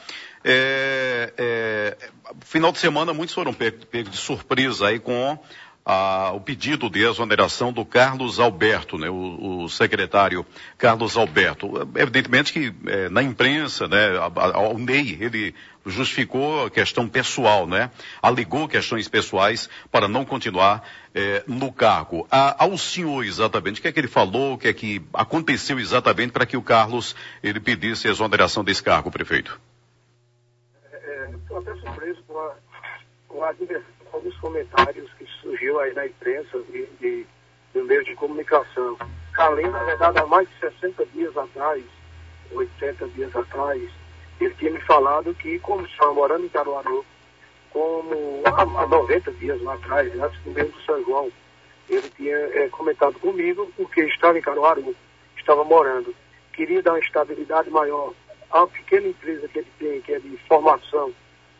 final de semana muitos foram pegos de surpresa aí com o pedido de exoneração do Carlos Alberto, né, o secretário Carlos Alberto. Evidentemente que na imprensa, né, o Ney, ele justificou a questão pessoal, né, alegou questões pessoais para não continuar no cargo. Ao senhor, exatamente, o que é que ele falou, o que é que aconteceu exatamente para que o Carlos ele pedisse a exoneração desse cargo, prefeito? Estou até surpreso com com a diversão de alguns comentários que surgiu aí na imprensa do meio de comunicação. Carlinhos, na verdade, há mais de 60 dias atrás, 80 dias atrás, ele tinha me falado que, como estava morando em Caruaru, como há 90 dias lá atrás, antes do mês do São João, ele tinha comentado comigo, porque estava em Caruaru, estava morando, queria dar uma estabilidade maior à pequena empresa que ele tem, que é de formação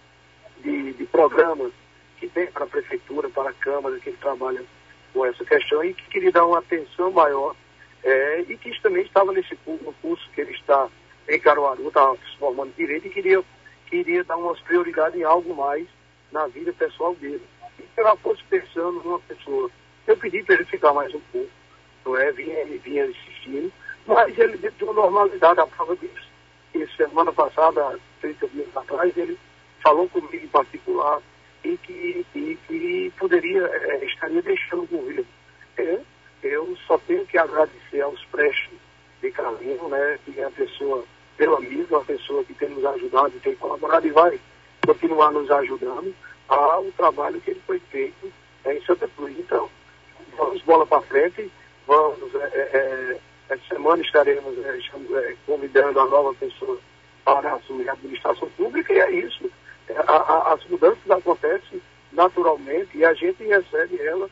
de programas que tem para a prefeitura, para a Câmara, que ele trabalha com essa questão, e que queria dar uma atenção maior, e que também estava no curso que ele está em Caruaru, estava se formando direito, e queria dar umas prioridades em algo mais na vida pessoal dele. E se ela fosse pensando numa pessoa, eu pedi para ele ficar mais um pouco, não é? Vinha insistindo, mas ele deu normalidade à prova disso. E semana passada, 30 dias atrás, ele falou comigo em particular e que estaria deixando o governo. Eu só tenho que agradecer aos prestes de Carlinhos, né, que é a pessoa, meu amigo, a pessoa que tem nos ajudado, tem colaborado e vai continuar nos ajudando ao trabalho que ele foi feito em Santa Cruz. Então, vamos bola para frente, vamos, essa semana estaremos convidando a nova pessoa para assumir a administração pública, e é isso. As mudanças acontecem naturalmente e a gente recebe ela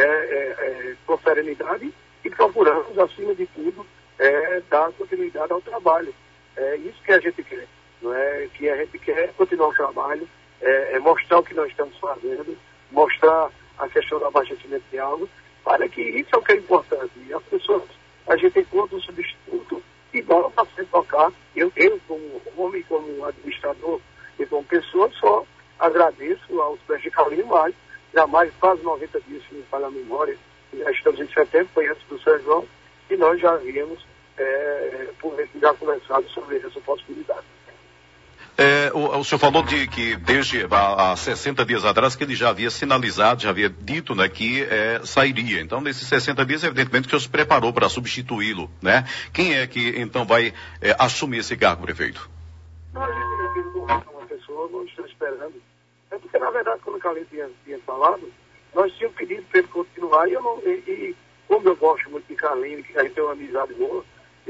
com serenidade e procuramos, acima de tudo, dar continuidade ao trabalho. É isso que a gente quer, não é? Que a gente quer continuar o trabalho, mostrar o que nós estamos fazendo, mostrar a questão do abastecimento de água, para que isso é o que é importante. E as pessoas, a gente encontra um substituto e bola para se tocar. Eu, como homem, como administrador e como pessoa, só agradeço aos pés de Carlinhos, mas jamais, quase 90 dias, se me falha a memória, já estamos em setembro, foi antes do São João, e nós já havíamos já conversado sobre essa possibilidade. O senhor falou de que desde há 60 dias atrás que ele já havia sinalizado, já havia dito, né, que sairia. Então, nesses 60 dias, evidentemente, que o senhor se preparou para substituí-lo, né? Quem é que, então, vai assumir esse cargo, prefeito? Não, a gente não tem uma pessoa, não estou esperando. É porque, na verdade, quando o Carlinhos tinha falado, nós tínhamos pedido para ele continuar, e como eu gosto muito de Carlinhos, que a gente tem uma amizade boa,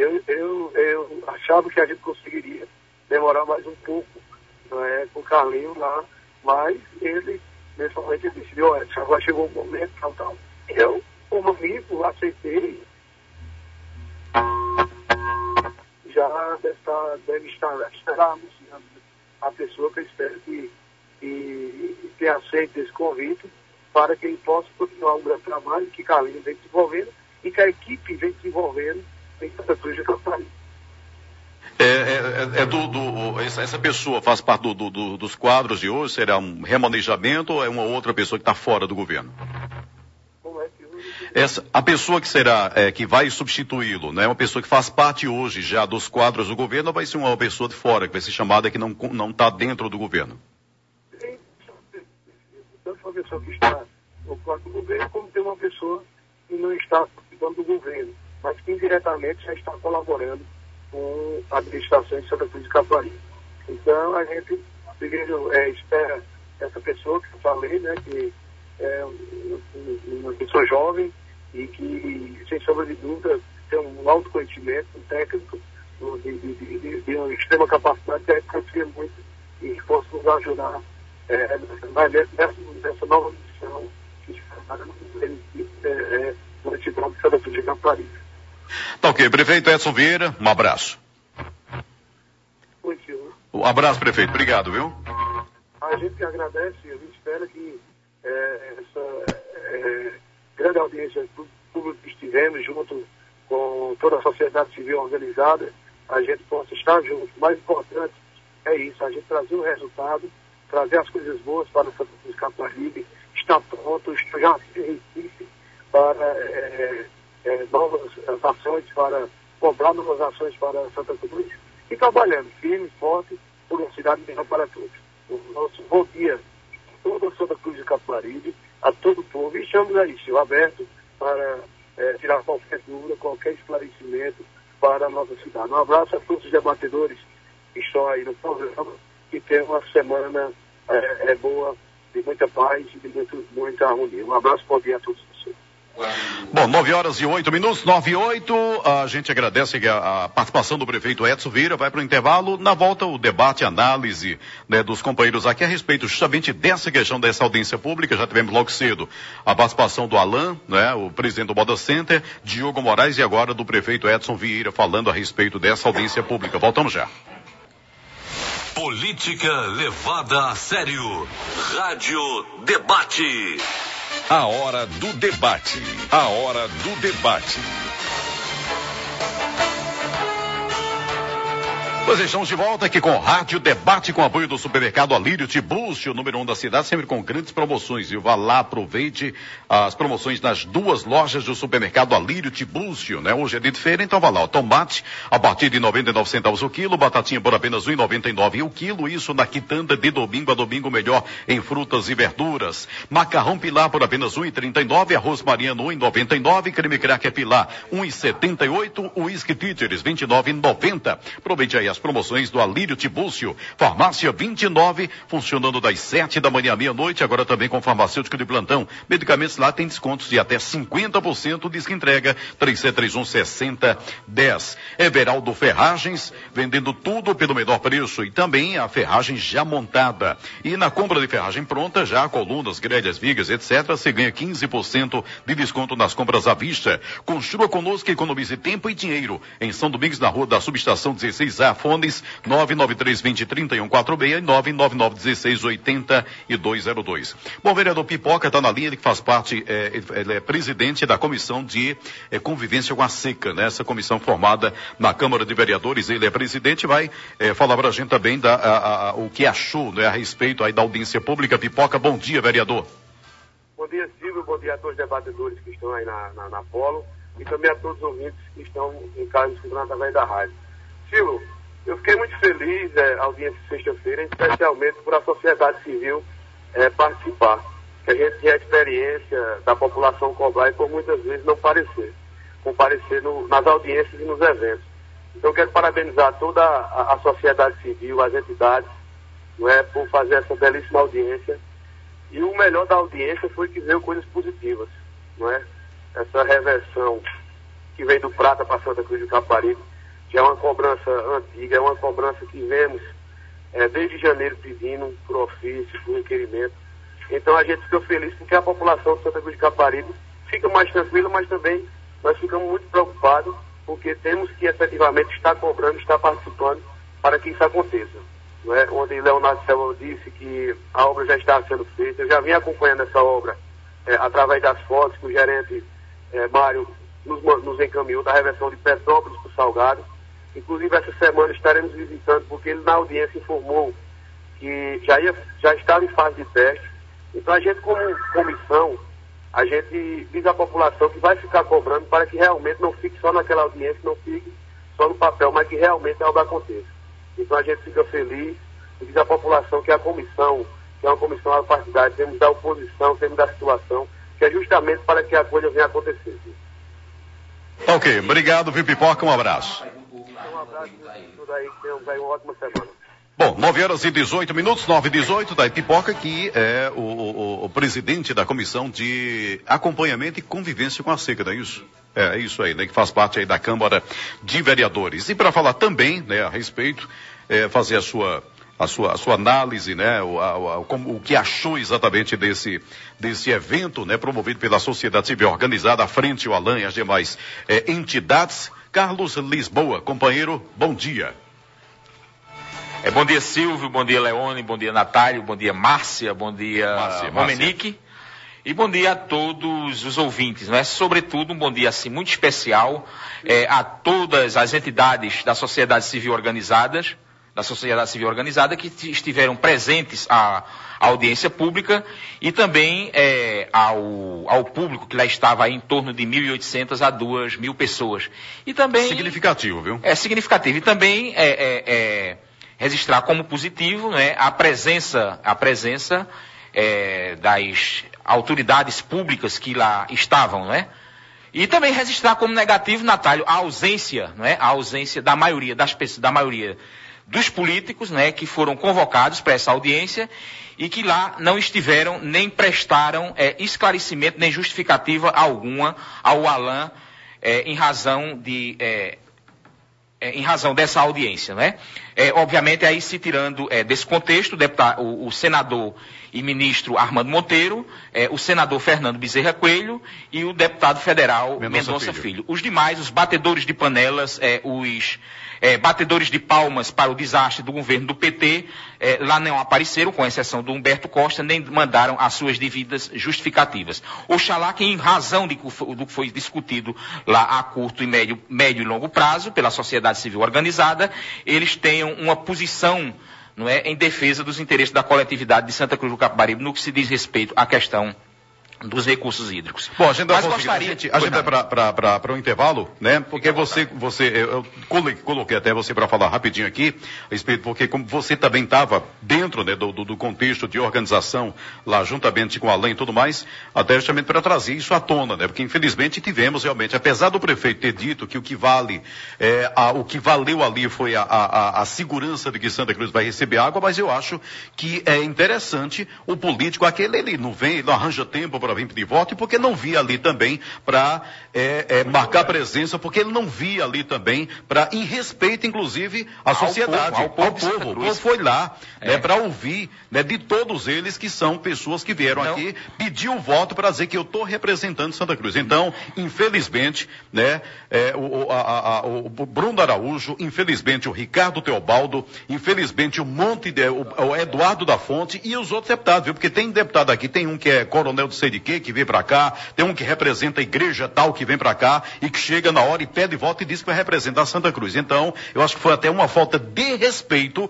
eu achava que a gente conseguiria demorar mais um pouco, não é, com o Carlinhos lá, mas ele, nesse momento, ele decidiu, agora chegou o momento, tal. Eu, como amigo, aceitei, já deve estar anunciando a pessoa que eu espero que tenha aceito esse convite, para que ele possa continuar um grande trabalho que Carlinhos vem desenvolvendo e que a equipe vem desenvolvendo em Santa Cruz de Capibaribe. Essa pessoa faz parte dos quadros de hoje? Será um remanejamento ou é uma outra pessoa que está fora do governo? Como é que a pessoa que será, que vai substituí-lo, né? Uma pessoa que faz parte hoje já dos quadros do governo, ou vai ser uma pessoa de fora, que vai ser chamada que não está dentro do governo? Tanto uma pessoa que está no quadro do governo, como tem uma pessoa que não está participando do governo, mas que indiretamente já está colaborando com a administração de Santa Cruz de Capibaribe. Então, a gente espera essa pessoa que eu falei, né, que é uma pessoa jovem e que, sem sombra de dúvida, tem um alto conhecimento, um técnico de uma extrema capacidade, que a gente confia muito e que possa nos ajudar nessa nova missão que está no municipal de Santa Cruz de Capibaribe. Tá ok, prefeito Edson Vieira, um abraço. Um abraço, prefeito, obrigado, viu? A gente que agradece, a gente espera que essa grande audiência pública que estivemos junto com toda a sociedade civil organizada, a gente possa estar junto. O mais importante é isso, a gente trazer o resultado, trazer as coisas boas para o Santa Cruz de Capibaribe, está pronto, já se Recife para novas ações, para comprar novas ações para Santa Cruz e trabalhando firme, forte, por uma cidade melhor para todos. O nosso bom dia a toda Santa Cruz de Capibaribe, a todo o povo, e estamos aí, senhor, aberto para tirar qualquer dúvida, qualquer esclarecimento para a nossa cidade. Um abraço a todos os debatedores que estão aí no programa, que tenham uma semana boa de muita paz e de muita harmonia. Um abraço, bom dia a todos vocês. Bom, 9h08, 9h08, a gente agradece a participação do prefeito Edson Vieira, vai para o intervalo, na volta o debate, a análise, né, dos companheiros aqui a respeito justamente dessa questão dessa audiência pública. Já tivemos logo cedo a participação do Alain, né, o presidente do Moda Center, Diogo Moraes, e agora do prefeito Edson Vieira falando a respeito dessa audiência pública. Voltamos já. Política levada a sério. Rádio Debate. A hora do debate. A hora do debate. Pois estamos de volta aqui com o Rádio Debate, com apoio do supermercado Alírio Tiburcio, o número 1 da cidade, sempre com grandes promoções. E vá lá, aproveite as promoções nas duas lojas do supermercado Alírio Tiburcio, né? Hoje é dia de feira, então vá lá. O tomate a partir de 99 centavos o quilo, batatinha por apenas R$ 1,99 o quilo, isso na quitanda de domingo a domingo, melhor em frutas e verduras. Macarrão Pilar por apenas R$ 1,39, arroz mariano R$ 1,99, creme cracker Pilar R$ 1,78, uísque Títeres R$ 29,90. Aproveite aí as promoções do Alírio Tiburcio. Farmácia 29, funcionando das 7 da manhã à meia-noite, agora também com farmacêutico de plantão. Medicamentos lá tem descontos de até 50%, diz que entrega 3731-6010. Everaldo Ferragens, vendendo tudo pelo menor preço e também a ferragem já montada. E na compra de ferragem pronta, já colunas, grelhas, vigas, etc., você ganha 15% de desconto nas compras à vista. Construa conosco e economize tempo e dinheiro. Em São Domingos, na rua da Subestação 16A, fones 993-20-3146 e 999-16-8202. Bom, o vereador Pipoca está na linha, ele que faz parte, ele é presidente da comissão de convivência com a seca, né? Essa comissão formada na Câmara de Vereadores, ele é presidente, vai falar para a gente também o que achou, né, a respeito aí da audiência pública. Pipoca, bom dia, vereador. Bom dia, Silvio, bom dia a todos os debatedores que estão aí na Polo e também a todos os ouvintes que estão em casa escutando através da rádio. Silvio, eu fiquei muito feliz, a audiência de sexta-feira, especialmente por a sociedade civil participar, que a gente tem a experiência da população cobrar e por muitas vezes não comparecer nas audiências e nos eventos. Então eu quero parabenizar toda a sociedade civil, as entidades, não é, por fazer essa belíssima audiência. E o melhor da audiência foi que veio coisas positivas, não é? Essa reversão que veio do Prata para Santa Cruz do Caparibe, que é uma cobrança antiga, é uma cobrança que vemos desde janeiro pedindo por ofício, por requerimento. Então a gente fica feliz porque a população de Santa Cruz de Caparibe fica mais tranquila, mas também nós ficamos muito preocupados porque temos que efetivamente estar cobrando, estar participando para que isso aconteça. Não é? Onde Leonardo Selva disse que a obra já está sendo feita, eu já vim acompanhando essa obra através das fotos que o gerente Mário nos encaminhou da reversão de Petrópolis para o Salgado. Inclusive, essa semana estaremos visitando, porque ele na audiência informou que já estava em fase de teste. Então, a gente, como comissão, a gente diz à população que vai ficar cobrando para que realmente não fique só naquela audiência, não fique só no papel, mas que realmente a obra aconteça. Então, a gente fica feliz e diz à população que a comissão, que é uma comissão partidária, temos da oposição, temos da situação, que é justamente para que a coisa venha acontecer. Ok, obrigado, viu, Pipoca, um abraço. Um abraço e tudo aí, que tenham uma ótima semana. Bom, 9h18, 9h18, da Pipoca, que é o presidente da comissão de acompanhamento e convivência com a seca, não é isso? É isso aí, né, que faz parte aí da Câmara de Vereadores. E para falar também, né, a respeito, fazer a sua análise, né, o que achou exatamente desse evento, né, promovido pela sociedade civil organizada, à frente o Alain e as demais entidades. Carlos Lisboa, companheiro, bom dia. Bom dia, Silvio, bom dia, Leone, bom dia, Natália, bom dia, Márcia, bom dia, Romenique, e bom dia a todos os ouvintes, né? Sobretudo um bom dia assim muito especial a todas as entidades da sociedade civil organizada que estiveram presentes à audiência pública e também ao público que lá estava em torno de 1.800 a 2.000 pessoas. E também significativo, viu? Significativo. E também registrar como positivo, né, a presença das autoridades públicas que lá estavam, né? E também registrar como negativo, Natália, a ausência da maioria das pessoas, dos políticos, né, que foram convocados para essa audiência e que lá não estiveram nem prestaram esclarecimento nem justificativa alguma ao Alain em razão dessa audiência, né? Obviamente, aí se tirando desse contexto, o senador e ministro Armando Monteiro, o senador Fernando Bezerra Coelho e o deputado federal Mendonça Filho. Os demais, os batedores de panelas, os batedores de palmas para o desastre do governo do PT, lá não apareceram, com exceção do Humberto Costa, nem mandaram as suas devidas justificativas. Oxalá que, em razão do que foi discutido lá a curto e médio e longo prazo, pela sociedade civil organizada, eles tenham uma posição, não é, em defesa dos interesses da coletividade de Santa Cruz do Capibaribe, no que se diz respeito à questão dos recursos hídricos. Bom, a gente vai para o intervalo, né? Porque eu coloquei até você para falar rapidinho aqui, porque como você também estava dentro, né, do contexto de organização lá juntamente com a Alain e tudo mais, até justamente para trazer isso à tona, né? Porque infelizmente tivemos realmente, apesar do prefeito ter dito que o que valeu ali foi a segurança de que Santa Cruz vai receber água, mas eu acho que é interessante o político, ele não arranja tempo para vir pedir voto, e porque não via ali também para marcar presença, porque ele não via ali também para, em respeito, inclusive, à sociedade, ao povo. O povo foi lá para ouvir, né, de todos eles que são pessoas que vieram aqui pedir o voto para dizer que eu estou representando Santa Cruz. Então, infelizmente, né, o Bruno Araújo, infelizmente o Ricardo Teobaldo, infelizmente o Eduardo da Fonte e os outros deputados, viu? Porque tem deputado aqui, tem um que é coronel do sei de quê, que vem para cá, tem um que representa a igreja tal que vem para cá e que chega na hora e pede voto e diz que vai representar Santa Cruz. Então, eu acho que foi até uma falta de respeito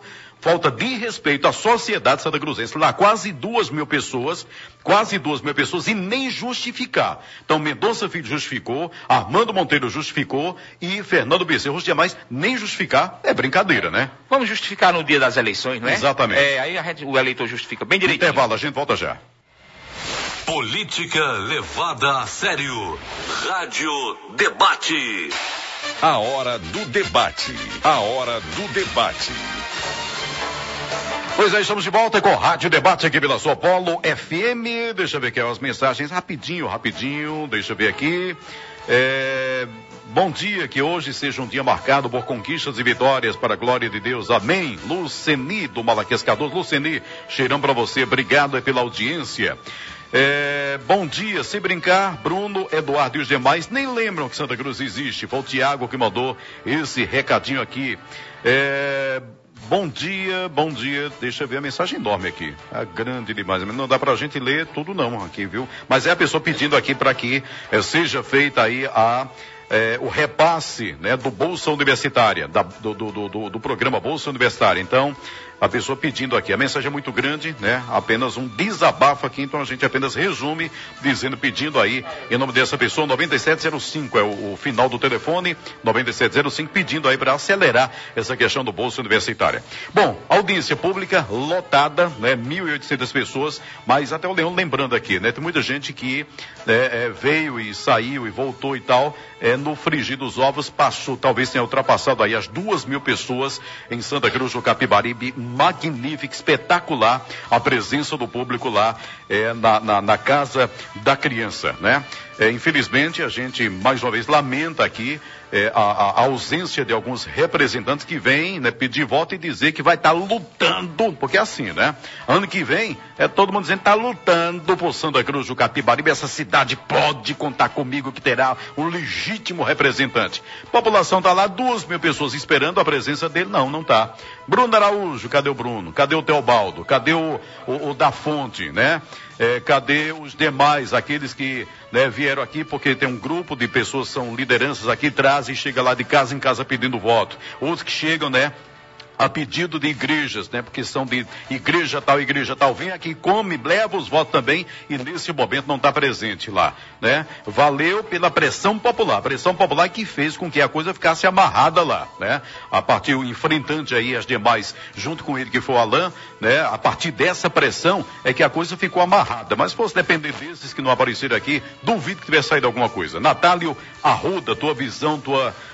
à sociedade santacruzense. Lá quase 2 mil pessoas e nem justificar. Então, Mendonça Filho justificou, Armando Monteiro justificou e Fernando Bezerra, os demais nem justificar, é brincadeira, né? Vamos justificar no dia das eleições, não é? Exatamente. Aí o eleitor justifica bem direitinho. Intervalo, a gente volta já. Política levada a sério. Rádio Debate. A hora do debate. A hora do debate. Pois é, estamos de volta com o Rádio Debate aqui pela São Paulo FM. Deixa eu ver aqui as mensagens rapidinho. Deixa eu ver aqui. Bom dia, que hoje seja um dia marcado por conquistas e vitórias para a glória de Deus. Amém. Luceni do Malaquias Cardoso. Luceni, cheirão para você. Obrigado pela audiência. Bom dia, se brincar, Bruno, Eduardo e os demais nem lembram que Santa Cruz existe. Foi o Tiago que mandou esse recadinho aqui. Bom dia, deixa eu ver a mensagem enorme aqui, grande demais, não dá pra gente ler tudo não aqui, viu? Mas é a pessoa pedindo aqui para que seja feita aí o repasse, né, do Bolsa Universitária, do programa Bolsa Universitária. Então, a pessoa pedindo aqui, a mensagem é muito grande, né? Apenas um desabafo aqui, então a gente apenas resume, pedindo aí, em nome dessa pessoa, 9705 é o final do telefone, 9705, pedindo aí para acelerar essa questão do Bolsa Universitária. Bom, audiência pública lotada, né? 1.800 pessoas, mas até o Leão lembrando aqui, né? Tem muita gente que veio e saiu e voltou e tal, no frigir dos ovos, passou, talvez tenha ultrapassado aí as 2.000 pessoas em Santa Cruz do Capibaribe. Magnífica, espetacular a presença do público lá na Casa da Criança, né? Infelizmente, a gente mais uma vez lamenta aqui a ausência de alguns representantes que vêm, né, pedir voto e dizer que vai estar lutando, porque é assim, né? Ano que vem, todo mundo dizendo que está lutando por Santa Cruz do Capibaribe. Essa cidade pode contar comigo que terá um legítimo representante. A população está lá, 2.000 pessoas esperando a presença dele. Não está. Bruno Araújo, cadê o Bruno? Cadê o Teobaldo? Cadê o da Fonte, né? Cadê os demais, aqueles que, né, vieram aqui porque tem um grupo de pessoas que são lideranças aqui, traz e chega lá de casa em casa pedindo voto. Outros que chegam, né, a pedido de igrejas, né, porque são de igreja tal, vem aqui, come, leva os votos também e nesse momento não está presente lá, né? Valeu pela pressão popular que fez com que a coisa ficasse amarrada lá, né? A partir o enfrentante aí, as demais, junto com ele que foi o Alain, né? A partir dessa pressão é que a coisa ficou amarrada, mas se fosse depender desses que não apareceram aqui, duvido que tivesse saído alguma coisa. Natálio Arruda, tua visão, tua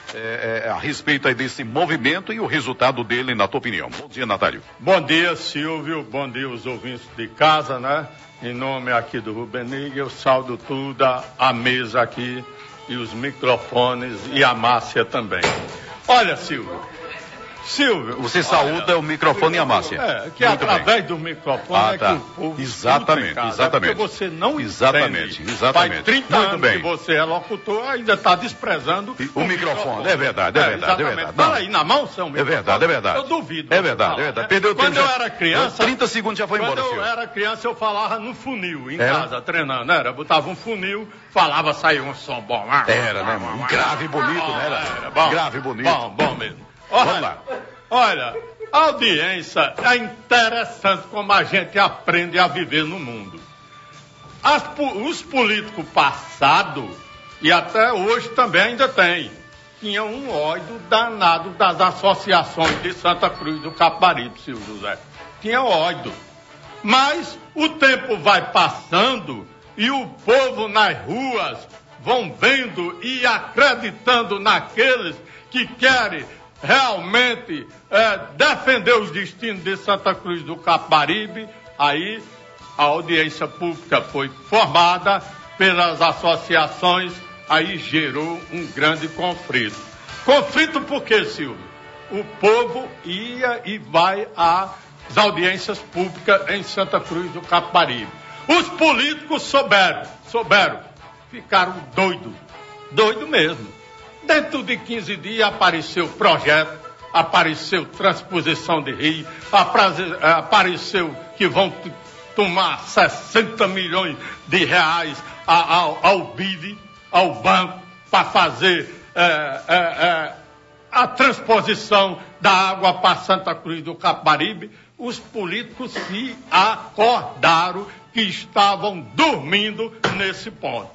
a respeito aí desse movimento e o resultado dele, na tua opinião. Bom dia, Natálio. Bom dia, Silvio. Bom dia, os ouvintes de casa, né? Em nome aqui do Rubenig, eu saúdo tudo, a mesa aqui e os microfones e a Márcia também. Olha, Silvio, você saúda o microfone e a Márcia. Que muito através do microfone que o povo exatamente. Porque você não exatamente. Faz 30 muito anos bem. que você é locutor, ainda está desprezando o microfone. É verdade. Fala aí na mão, seu microfone. É verdade. Eu duvido. É verdade. Perdeu o tempo. Quando eu era criança... 30 segundos já foi embora, Quando eu era criança, eu falava no funil, em casa, treinando. Botava um funil, falava, saía um som bom. Era, né, mano? Um grave bonito, né? Era bom. Grave bonito. Bom mesmo. Vamos lá. Olha, a audiência é interessante como a gente aprende a viver no mundo. Os políticos passados, e até hoje também ainda tem, tinham um ódio danado das associações de Santa Cruz do Capibaribe, Silvio José. Tinha ódio. Mas o tempo vai passando e o povo nas ruas vão vendo e acreditando naqueles que querem realmente defender os destinos de Santa Cruz do Capibaribe. Aí a audiência pública foi formada pelas associações, aí gerou um grande conflito. Conflito por quê, Silvio? O povo ia e vai às audiências públicas em Santa Cruz do Capibaribe. Os políticos souberam, ficaram doido mesmo. Dentro de 15 dias apareceu projeto, apareceu transposição de rio, apareceu que vão tomar 60 milhões de reais ao BID, ao banco, para fazer a transposição da água para Santa Cruz do Capibaribe. Os políticos se acordaram que estavam dormindo nesse ponto.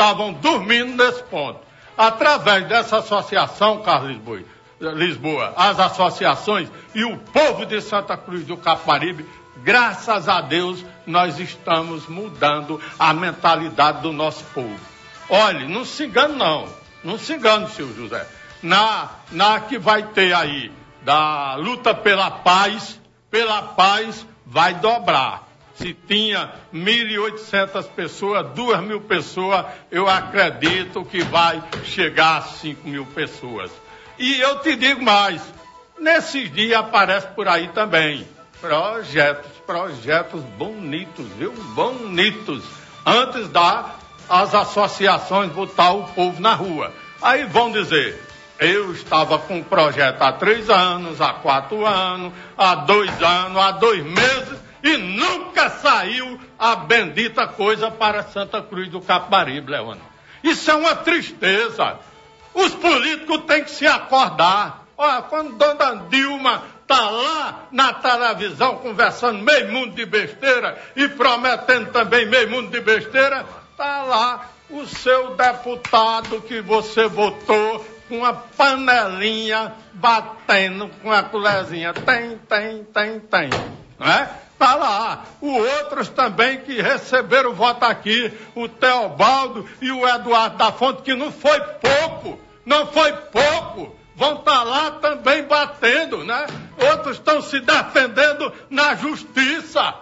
Através dessa associação, Carlos Lisboa, as associações e o povo de Santa Cruz do Capibaribe, graças a Deus, nós estamos mudando a mentalidade do nosso povo. Olha, não se engane não se engane, Silvio José. Na que vai ter aí, da luta pela paz vai dobrar. Se tinha 1.800 pessoas, 2.000 pessoas, eu acredito que vai chegar a 5.000 pessoas. E eu te digo mais, nesses dias aparece por aí também projetos bonitos, viu? Bonitos, antes das associações botar o povo na rua. Aí vão dizer, eu estava com um projeto há 3 anos, há 4 anos, há 2 anos, há 2 meses, e nunca saiu a bendita coisa para Santa Cruz do Capibaribe, Leônio. Isso é uma tristeza. Os políticos têm que se acordar. Olha, quando Dona Dilma está lá na televisão conversando meio mundo de besteira e prometendo também meio mundo de besteira, está lá o seu deputado que você votou com uma panelinha batendo com a colherzinha. Tem. Não é? Está lá. Os outros também que receberam o voto aqui, o Teobaldo e o Eduardo da Fonte, que não foi pouco, vão estar lá também batendo, né? Outros estão se defendendo na justiça.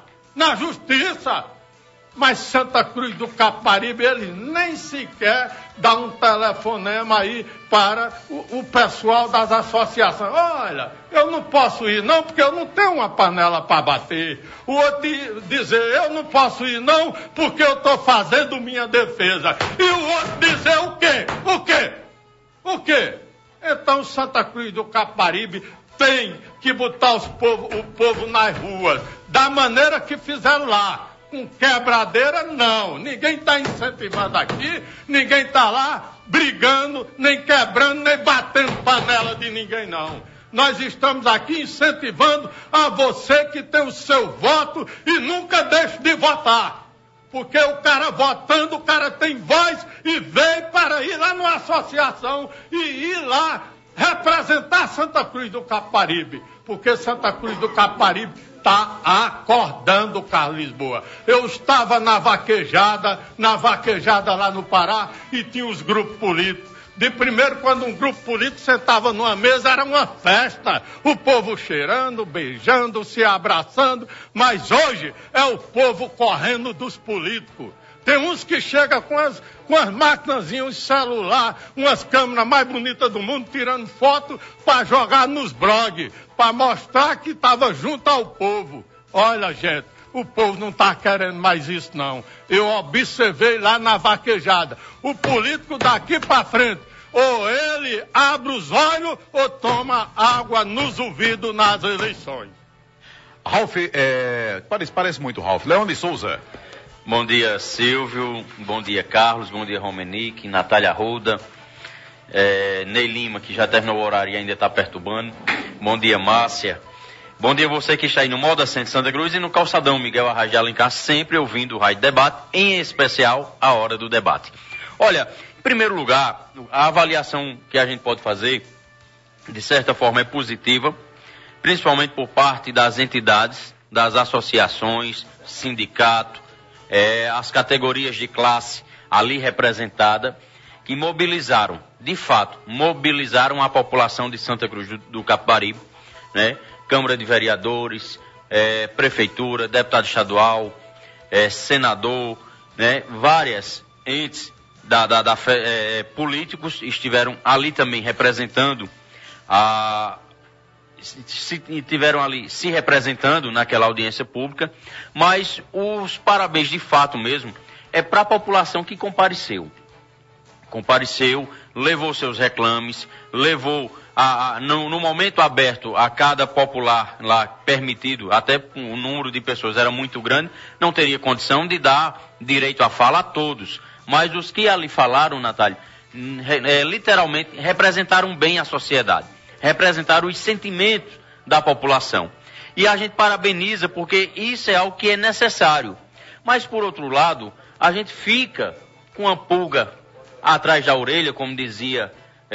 Mas Santa Cruz do Capibaribe, ele nem sequer dá um telefonema aí para o pessoal das associações. Olha, eu não posso ir não, porque eu não tenho uma panela para bater. O outro dizer, eu não posso ir não, porque eu estou fazendo minha defesa. E o outro dizer o quê? Então Santa Cruz do Capibaribe tem que botar o povo nas ruas, da maneira que fizeram lá. Com quebradeira, não. Ninguém está incentivando aqui, ninguém está lá brigando, nem quebrando, nem batendo panela de ninguém, não. Nós estamos aqui incentivando a você que tem o seu voto e nunca deixe de votar. Porque o cara votando, o cara tem voz e veio para ir lá numa associação e ir lá representar Santa Cruz do Capibaribe. Porque Santa Cruz do Capibaribe está acordando, Carlos Lisboa. Eu estava na vaquejada lá no Pará, e tinha os grupos políticos De primeiro, quando um grupo político sentava numa mesa, era uma festa. O povo cheirando, beijando, se abraçando. Mas hoje é o povo correndo dos políticos. Tem uns que chegam com as maquinazinhas, um celular, umas câmeras mais bonitas do mundo, tirando foto para jogar nos blogs, para mostrar que estava junto ao povo. Olha, gente, o povo não está querendo mais isso, não. Eu observei lá na vaquejada. O político daqui para frente, ou ele abre os olhos ou toma água nos ouvidos nas eleições. Ralf, parece muito Ralf. Leone Souza. Bom dia, Silvio. Bom dia, Carlos. Bom dia, Romenick, Natália Arruda. Ney Lima, que já terminou o horário e ainda está perturbando. Bom dia, Márcia. Bom dia você que está aí no Moda Centro Santa Cruz e no Calçadão Miguel Arraes de Alencar, sempre ouvindo o Rádio Debate, em especial a hora do debate. Olha, em primeiro lugar, a avaliação que a gente pode fazer, de certa forma, é positiva, principalmente por parte das entidades, das associações, sindicato, as categorias de classe ali representada, que mobilizaram, de fato, a população de Santa Cruz do Capibaribe, né? Câmara de Vereadores, Prefeitura, deputado estadual, senador, né? Várias entes políticos estiveram ali também representando estiveram ali se representando naquela audiência pública, mas os parabéns de fato mesmo é para a população que compareceu, levou seus reclames, levou no momento aberto a cada popular lá permitido, até o número de pessoas era muito grande, não teria condição de dar direito à fala a todos, mas os que ali falaram, Natália, literalmente representaram bem a sociedade, representaram os sentimentos da população. E a gente parabeniza porque isso é algo que é necessário. Mas, por outro lado, a gente fica com a pulga atrás da orelha, como dizia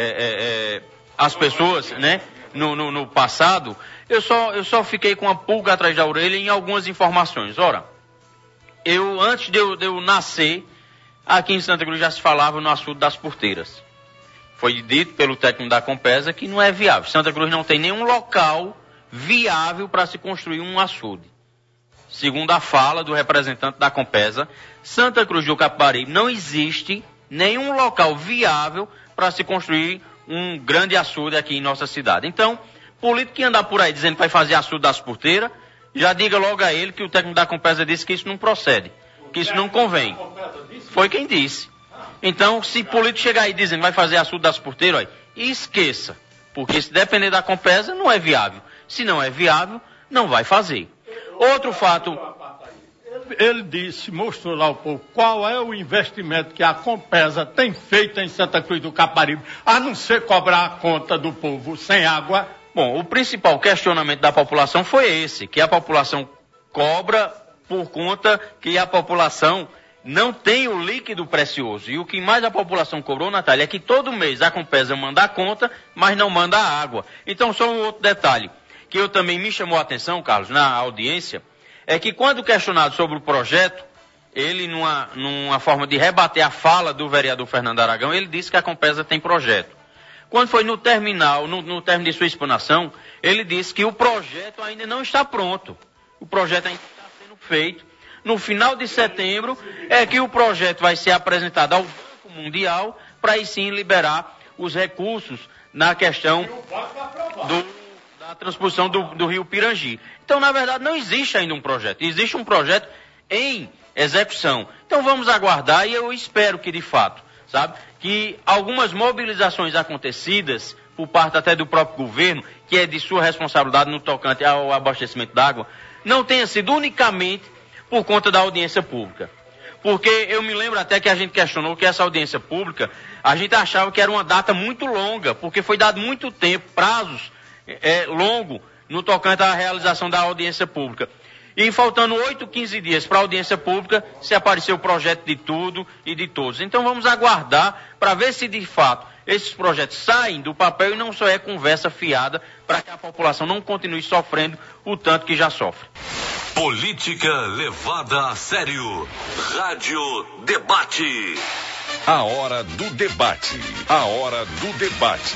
as pessoas, né, no passado. Eu só fiquei com a pulga atrás da orelha em algumas informações. Ora, antes de eu nascer, aqui em Santa Cruz já se falava no açude das Porteiras. Foi dito pelo técnico da Compesa que não é viável. Santa Cruz não tem nenhum local viável para se construir um açude. Segundo a fala do representante da Compesa, Santa Cruz do Capibaribe não existe nenhum local viável para se construir um grande açude aqui em nossa cidade. Então, político que andar por aí dizendo que vai fazer açude das Porteiras, já diga logo a ele que o técnico da Compesa disse que isso não procede, que isso não convém. Foi quem disse. Então, se político chegar aí dizendo que vai fazer açude das Porteiras, olha, esqueça. Porque se depender da Compesa, não é viável. Se não é viável, não vai fazer. Outro fato... Ele mostrou lá um pouco qual é o investimento que a Compesa tem feito em Santa Cruz do Capibaribe, a não ser cobrar a conta do povo sem água. Bom, o principal questionamento da população foi esse, que a população cobra por conta que a população não tem o líquido precioso. E o que mais a população cobrou, Natália, é que todo mês a Compesa manda a conta, mas não manda a água. Então, só um outro detalhe, que eu também me chamou a atenção, Carlos, na audiência, é que quando questionado sobre o projeto, ele, numa forma de rebater a fala do vereador Fernando Aragão, ele disse que a Compesa tem projeto. Quando foi no término de sua explanação, ele disse que o projeto ainda não está pronto. O projeto ainda está sendo feito. No final de setembro é que o projeto vai ser apresentado ao Banco Mundial para aí sim liberar os recursos na questão da transposição do Rio Pirangi. Então, na verdade, não existe ainda um projeto. Existe um projeto em execução. Então, vamos aguardar e eu espero que, de fato, que algumas mobilizações acontecidas por parte até do próprio governo, que é de sua responsabilidade no tocante ao abastecimento d'água, não tenha sido unicamente por conta da audiência pública. Porque eu me lembro até que a gente questionou que essa audiência pública, a gente achava que era uma data muito longa, porque foi dado muito tempo, prazos longos, no tocante à realização da audiência pública. E faltando 8, 15 dias para a audiência pública, se apareceu o projeto de tudo e de todos. Então vamos aguardar para ver se de fato esses projetos saem do papel e não só é conversa fiada para que a população não continue sofrendo o tanto que já sofre. Política levada a sério. Rádio Debate. A hora do debate. A hora do debate.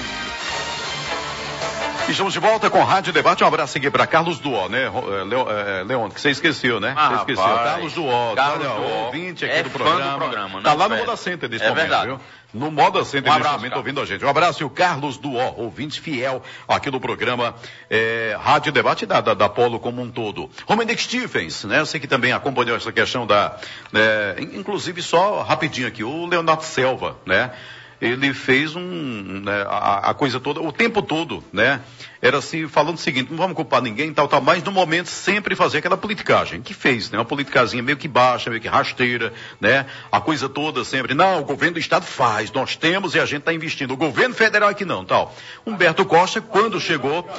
Estamos de volta com Rádio Debate. Um abraço aqui para Carlos Duó, né? Leon, que você esqueceu, né? Você esqueceu. Carlos Duó, ouvinte aqui do programa. Tá lá no Moda Center nesse momento, verdade. Viu? No Moda Center nesse momento, ouvindo a gente. Um abraço e o Carlos Duó, ouvinte fiel aqui do programa Rádio Debate da Polo como um todo. Romanick Stephens, né? Eu sei que também acompanhou essa questão inclusive só rapidinho aqui, o Leonardo Selva, né? Ele fez a coisa toda, o tempo todo, né? Era assim, falando o seguinte, não vamos culpar ninguém, tal, mas no momento sempre fazer aquela politicagem, que fez, né? Uma politicazinha meio que baixa, meio que rasteira, né? A coisa toda sempre, não, o governo do estado faz, nós temos e a gente está investindo, o governo federal aqui não, tal. Humberto Costa, quando chegou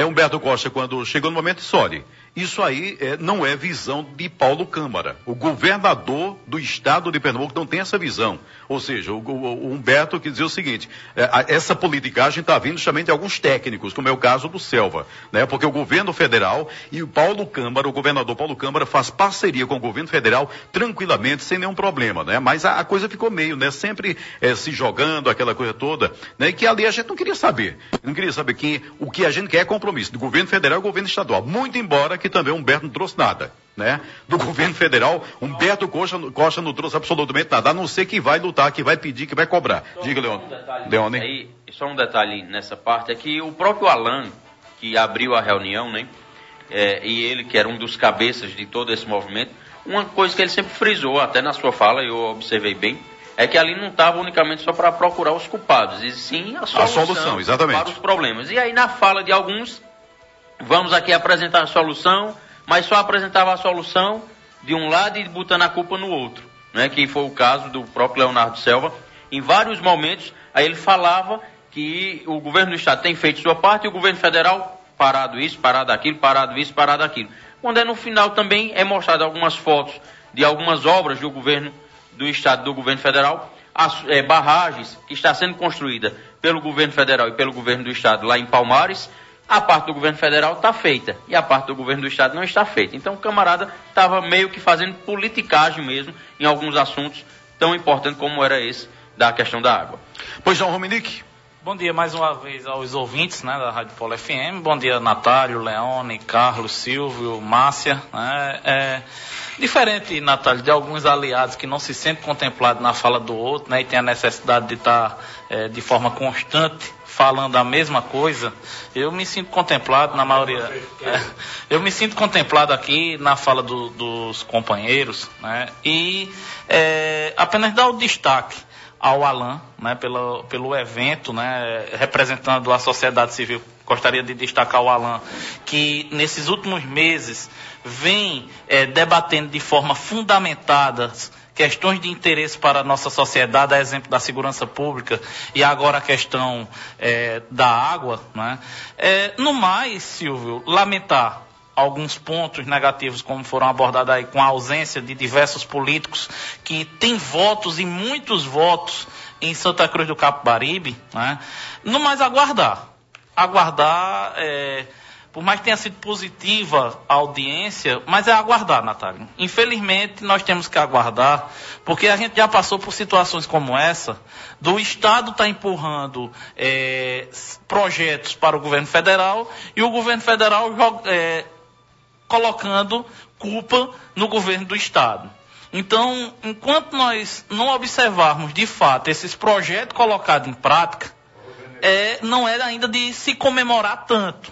no momento, disse, olha, isso aí não é visão de Paulo Câmara. O governador do estado de Pernambuco não tem essa visão. Ou seja, o Humberto quis dizer o seguinte, essa politicagem está vindo justamente de alguns técnicos, como é o caso do Selva, né? Porque o governo federal e o governador Paulo Câmara faz parceria com o governo federal tranquilamente, sem nenhum problema, né? Mas a coisa ficou meio, né? Sempre se jogando, aquela coisa toda, né? E que ali a gente não queria saber. Não queria saber que o que a gente quer é compromisso do governo federal e do governo estadual. Muito embora que também o Humberto não trouxe nada, né? Do governo federal, Humberto Costa não trouxe absolutamente nada, a não ser que vai lutar, que vai pedir, que vai cobrar. Diga, Leone. Aí, só um detalhe nessa parte, é que o próprio Alan, que abriu a reunião, né? E ele, que era um dos cabeças de todo esse movimento, uma coisa que ele sempre frisou, até na sua fala, eu observei bem, é que ali não estava unicamente só para procurar os culpados, e sim a solução exatamente, para os problemas. E aí, na fala de alguns, vamos aqui apresentar a solução, mas só apresentava a solução de um lado e botando a culpa no outro, né? Que foi o caso do próprio Leonardo Selva. Em vários momentos, aí ele falava que o governo do estado tem feito sua parte e o governo federal parado isso, parado aquilo, parado isso, parado aquilo. Quando no final também é mostrado algumas fotos de algumas obras do governo do estado, do governo federal, barragens que está sendo construída pelo governo federal e pelo governo do estado lá em Palmares. A parte do governo federal está feita e a parte do governo do estado não está feita. Então o camarada estava meio que fazendo politicagem mesmo em alguns assuntos tão importantes como era esse da questão da água. Pois não, Romanick. Bom dia mais uma vez aos ouvintes, né, da Rádio Polo FM. Bom dia, Natália, Leone, Carlos, Silvio, Márcia. Né? Diferente, Natália, de alguns aliados que não se sentem contemplados na fala do outro, né, e tem a necessidade de estar de forma constante falando a mesma coisa, eu me sinto contemplado na maioria. Eu me sinto contemplado aqui na fala dos companheiros, né, e apenas dar o destaque ao Alan, né, pelo evento, né, representando a sociedade civil. Gostaria de destacar o Alan, que nesses últimos meses vem debatendo de forma fundamentada questões de interesse para a nossa sociedade, a exemplo da segurança pública e agora a questão da água. Né? No mais, Silvio, lamentar alguns pontos negativos, como foram abordados aí, com a ausência de diversos políticos que têm votos e muitos votos em Santa Cruz do Capibaribe, né? No mais, aguardar, por mais que tenha sido positiva a audiência, mas é aguardar, Natália. Infelizmente, nós temos que aguardar, porque a gente já passou por situações como essa, do Estado estar empurrando projetos para o governo federal e o governo federal colocando culpa no governo do Estado. Então, enquanto nós não observarmos de fato esses projetos colocados em prática, não é ainda de se comemorar tanto.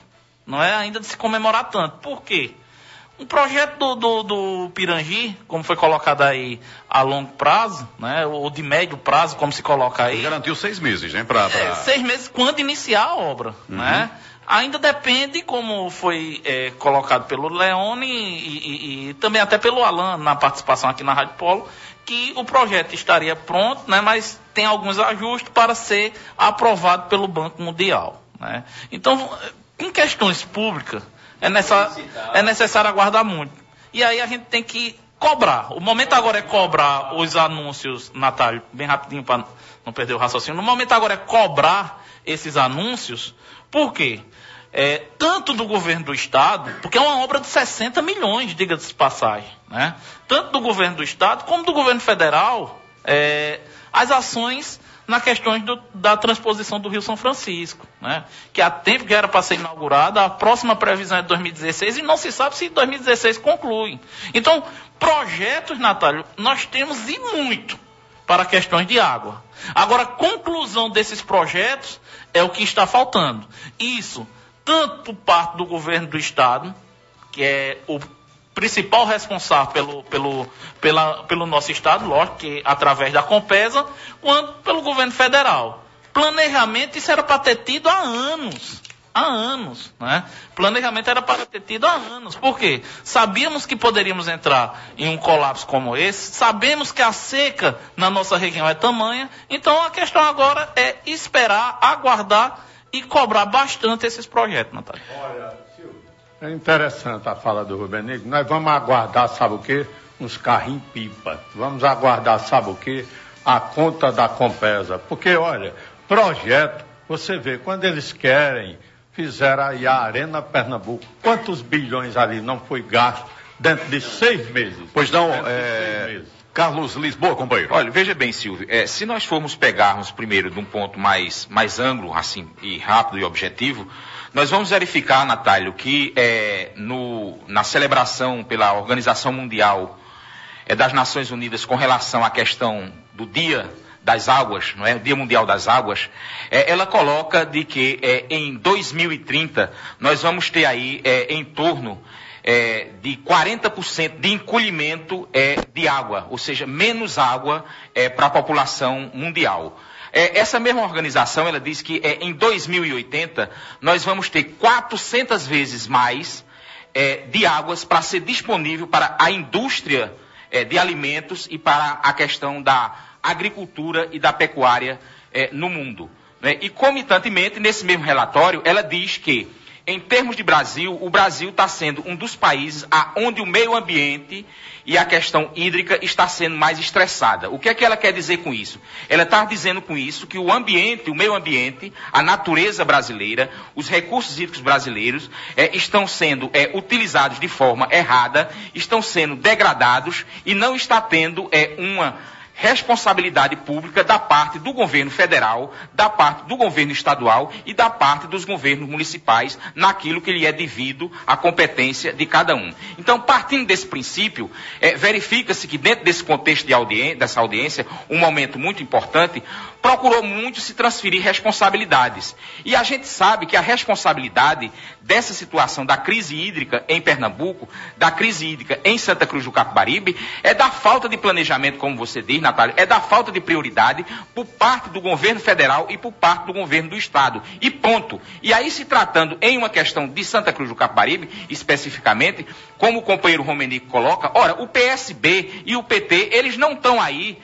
Por quê? Um projeto do Pirangi, como foi colocado aí a longo prazo, né, ou de médio prazo, como se coloca aí. Garantiu 6 meses, né? 6 meses quando iniciar a obra, né? Ainda depende, como foi colocado pelo Leone e também até pelo Alan na participação aqui na Rádio Polo, que o projeto estaria pronto, né, mas tem alguns ajustes para ser aprovado pelo Banco Mundial. Né? Então, em questões públicas, é necessário aguardar muito. E aí a gente tem que cobrar. O momento agora é cobrar os anúncios, Natália, bem rapidinho para não perder o raciocínio. No momento agora é cobrar esses anúncios. Por quê? Tanto do governo do Estado, porque é uma obra de 60 milhões, diga-se de passagem, né? Tanto do governo do Estado como do governo federal, a as ações na questão da transposição do Rio São Francisco, né? Que há tempo que era para ser inaugurada, a próxima previsão é 2016 e não se sabe se 2016 conclui. Então, projetos, Natália, nós temos e muito para questões de água. Agora, a conclusão desses projetos é o que está faltando. Isso, tanto por parte do governo do Estado, que é o principal responsável pelo nosso Estado, lógico, que através da Compesa, quanto pelo governo federal. Planejamento, isso era para ter tido há anos, né? Planejamento era para ter tido há anos. Por quê? Sabíamos que poderíamos entrar em um colapso como esse, sabemos que a seca na nossa região é tamanha, então a questão agora é esperar, aguardar e cobrar bastante esses projetos, Natália. Olha, é interessante a fala do Rubem Negro. Nós vamos aguardar, sabe o quê? Uns carrinhos-pipa. Vamos aguardar, sabe o quê? A conta da Compesa. Porque, olha, projeto, você vê, quando eles querem, fizeram aí a Arena Pernambuco. Quantos bilhões ali não foi gasto dentro de 6 meses? Pois não, Carlos Lisboa, companheiro. Olha, veja bem, Silvio, se nós formos pegarmos primeiro de um ponto mais amplo, assim, e rápido e objetivo, nós vamos verificar, Natália, que na celebração pela Organização Mundial das Nações Unidas com relação à questão do Dia das Águas, não é? O Dia Mundial das Águas, ela coloca de que em 2030 nós vamos ter aí em torno de 40% de encolhimento de água, ou seja, menos água para a população mundial. Essa mesma organização, ela diz que em 2080 nós vamos ter 400 vezes mais de águas para ser disponível para a indústria de alimentos e para a questão da agricultura e da pecuária no mundo, né? E, comitantemente, nesse mesmo relatório, ela diz que, em termos de Brasil, o Brasil está sendo um dos países onde o meio ambiente e a questão hídrica está sendo mais estressada. O que é que ela quer dizer com isso? Ela está dizendo com isso que o ambiente, o meio ambiente, a natureza brasileira, os recursos hídricos brasileiros estão sendo utilizados de forma errada, estão sendo degradados e não está tendo uma responsabilidade pública da parte do governo federal, da parte do governo estadual e da parte dos governos municipais naquilo que lhe é devido à competência de cada um. Então, partindo desse princípio, verifica-se que dentro desse contexto dessa audiência, um momento muito importante, procurou muito se transferir responsabilidades. E a gente sabe que a responsabilidade dessa situação da crise hídrica em Pernambuco, da crise hídrica em Santa Cruz do Capibaribe, é da falta de planejamento, como você diz, Natália, é da falta de prioridade por parte do governo federal e por parte do governo do Estado. E ponto. E aí, se tratando em uma questão de Santa Cruz do Capibaribe, especificamente, como o companheiro Romenico coloca, ora, o PSB e o PT, eles não estão aí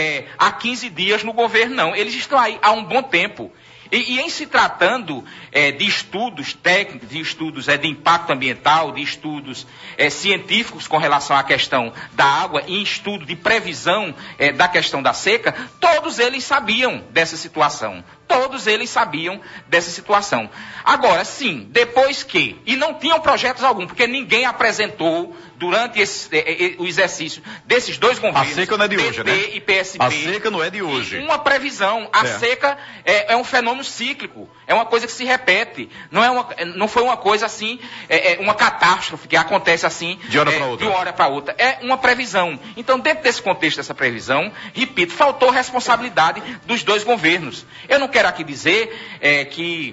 há 15 dias no governo, não. Eles estão aí há um bom tempo. E em se tratando de estudos técnicos, de estudos de impacto ambiental, de estudos científicos com relação à questão da água e estudo de previsão da questão da seca, todos eles sabiam dessa situação. Todos eles sabiam dessa situação. Agora, sim, depois que... E não tinham projetos algum, porque ninguém apresentou durante o exercício desses dois governos... A seca não é de hoje, né? e PSB... A seca não é de hoje. Uma previsão. A seca é um fenômeno cíclico. É uma coisa que se repete. Não foi uma coisa assim, uma catástrofe que acontece assim... De hora para outra. De hora para outra. É uma previsão. Então, dentro desse contexto dessa previsão, repito, faltou responsabilidade dos dois governos. Eu não quero aqui dizer que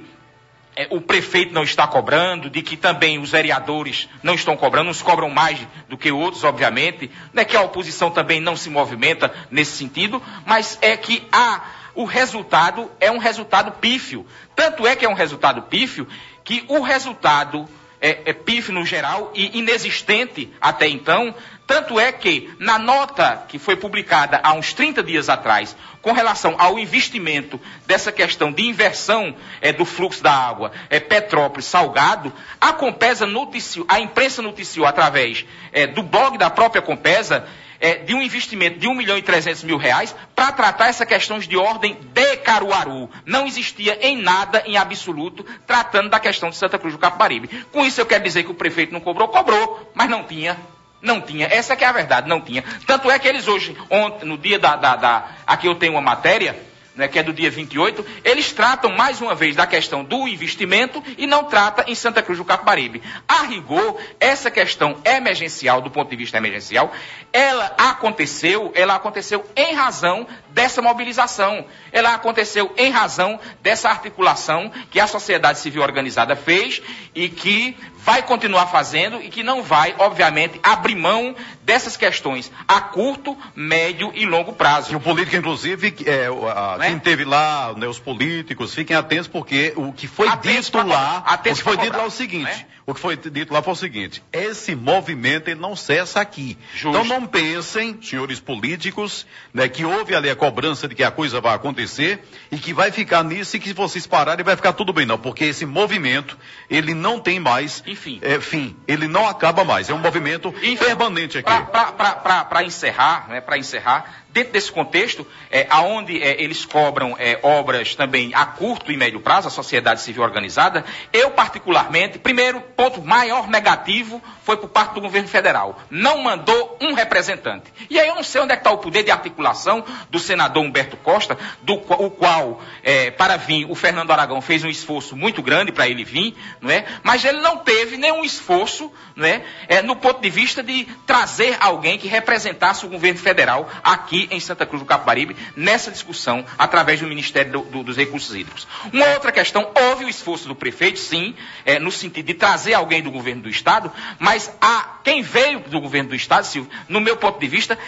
o prefeito não está cobrando, de que também os vereadores não estão cobrando, uns cobram mais do que outros, obviamente, né, que a oposição também não se movimenta nesse sentido, mas é que o resultado é um resultado pífio. Tanto é que é um resultado pífio, que o resultado pífio no geral e inexistente até então. Tanto é que, na nota que foi publicada há uns 30 dias atrás, com relação ao investimento dessa questão de inversão do fluxo da água, Petrópolis, Salgado, a Compesa noticiou, a imprensa noticiou através do blog da própria Compesa, de um investimento de R$1.300.000 para tratar essa questão de ordem de Caruaru. Não existia em nada, em absoluto, tratando da questão de Santa Cruz do Capibaribe. Com isso eu quero dizer que o prefeito não cobrou, mas não tinha Não tinha, essa que é a verdade, não tinha. Tanto é que eles hoje, ontem, no dia aqui eu tenho uma matéria, né, que é do dia 28, eles tratam mais uma vez da questão do investimento e não trata em Santa Cruz do Capibaribe. A rigor, essa questão emergencial, do ponto de vista emergencial, ela aconteceu em razão dessa mobilização. Ela aconteceu em razão dessa articulação que a sociedade civil organizada fez e que vai continuar fazendo e que não vai, obviamente, abrir mão dessas questões a curto, médio e longo prazo. E o político, inclusive, quem teve lá, né, os políticos, fiquem atentos, porque o que foi dito lá é o seguinte, né? O que foi dito lá foi o seguinte: esse movimento ele não cessa aqui. Justo. Então não pensem, senhores políticos, né, que houve ali a cobrança de que a coisa vai acontecer e que vai ficar nisso e que se vocês pararem vai ficar tudo bem. Não, porque esse movimento, ele não tem mais fim. Ele não acaba mais. É um movimento permanente aqui. Para encerrar, dentro desse contexto, aonde eles cobram obras também a curto e médio prazo, a sociedade civil organizada, eu particularmente, primeiro ponto maior negativo foi por parte do governo federal. Não mandou um representante. E aí eu não sei onde é que está o poder de articulação do senador Humberto Costa, o qual, para vir, o Fernando Aragão fez um esforço muito grande para ele vir, não é? Mas ele não teve nenhum esforço, não é? No ponto de vista de trazer alguém que representasse o governo federal aqui em Santa Cruz do Capibaribe, nessa discussão, através do Ministério dos Recursos Hídricos. Uma outra questão, houve o esforço do prefeito, sim, no sentido de trazer alguém do governo do Estado, mas quem veio do governo do Estado, Silvio, no meu ponto de vista,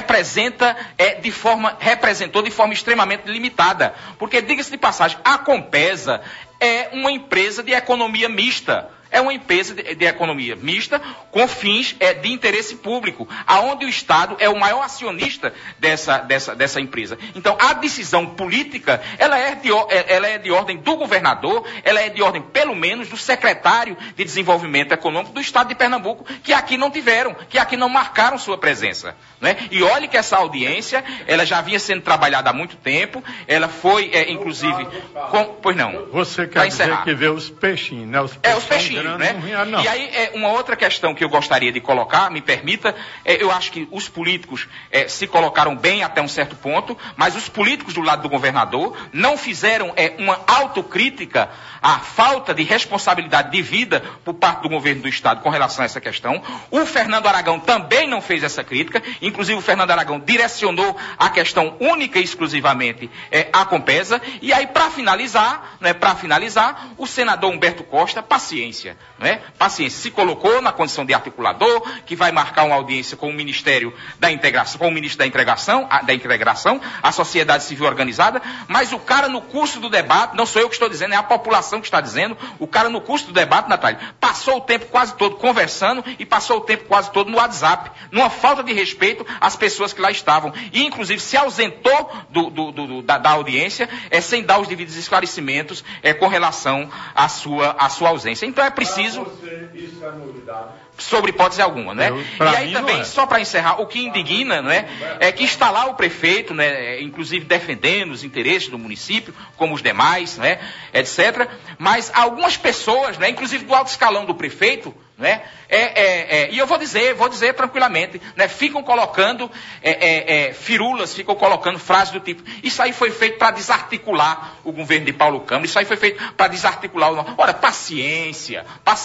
representou de forma extremamente limitada. Porque, diga-se de passagem, a Compesa é uma empresa de economia mista. É uma empresa de economia mista com fins de interesse público, aonde o Estado é o maior acionista dessa empresa. Então, a decisão política, ela é de ordem do governador, ela é de ordem, pelo menos, do secretário de Desenvolvimento Econômico do Estado de Pernambuco, que aqui não tiveram, que aqui não marcaram sua presença. Né? E olhe que essa audiência, ela já vinha sendo trabalhada há muito tempo, ela foi, inclusive... Pois não. Você quer dizer que vê os peixinhos, né? Os peixinhos. Né? E aí, uma outra questão que eu gostaria de colocar, me permita, eu acho que os políticos se colocaram bem até um certo ponto, mas os políticos do lado do governador não fizeram uma autocrítica à falta de responsabilidade de vida por parte do governo do Estado com relação a essa questão. O Fernando Aragão também não fez essa crítica, inclusive o Fernando Aragão direcionou a questão única e exclusivamente à Compesa. E aí, para finalizar, o senador Humberto Costa, paciência. Paciência, se colocou na condição de articulador, que vai marcar uma audiência com o Ministério da Integração, com o Ministro da Integração, a sociedade civil organizada, mas o cara no curso do debate, não sou eu que estou dizendo, é a população que está dizendo, o cara no curso do debate, Natália, passou o tempo quase todo conversando e passou o tempo quase todo no WhatsApp, numa falta de respeito às pessoas que lá estavam, e inclusive se ausentou da audiência, sem dar os devidos esclarecimentos com relação à sua ausência. Então é preciso... Isso é novidade. Sobre hipótese alguma, né? E aí também, só para encerrar, o que indigna, não é que está lá o prefeito, né, inclusive defendendo os interesses do município, como os demais, né, etc. Mas algumas pessoas, né, inclusive do alto escalão do prefeito, né, e eu vou dizer tranquilamente, né, ficam colocando firulas, ficam colocando frases do tipo: isso aí foi feito para desarticular o governo de Paulo Câmara, isso aí foi feito para desarticular o... Ora, paciência,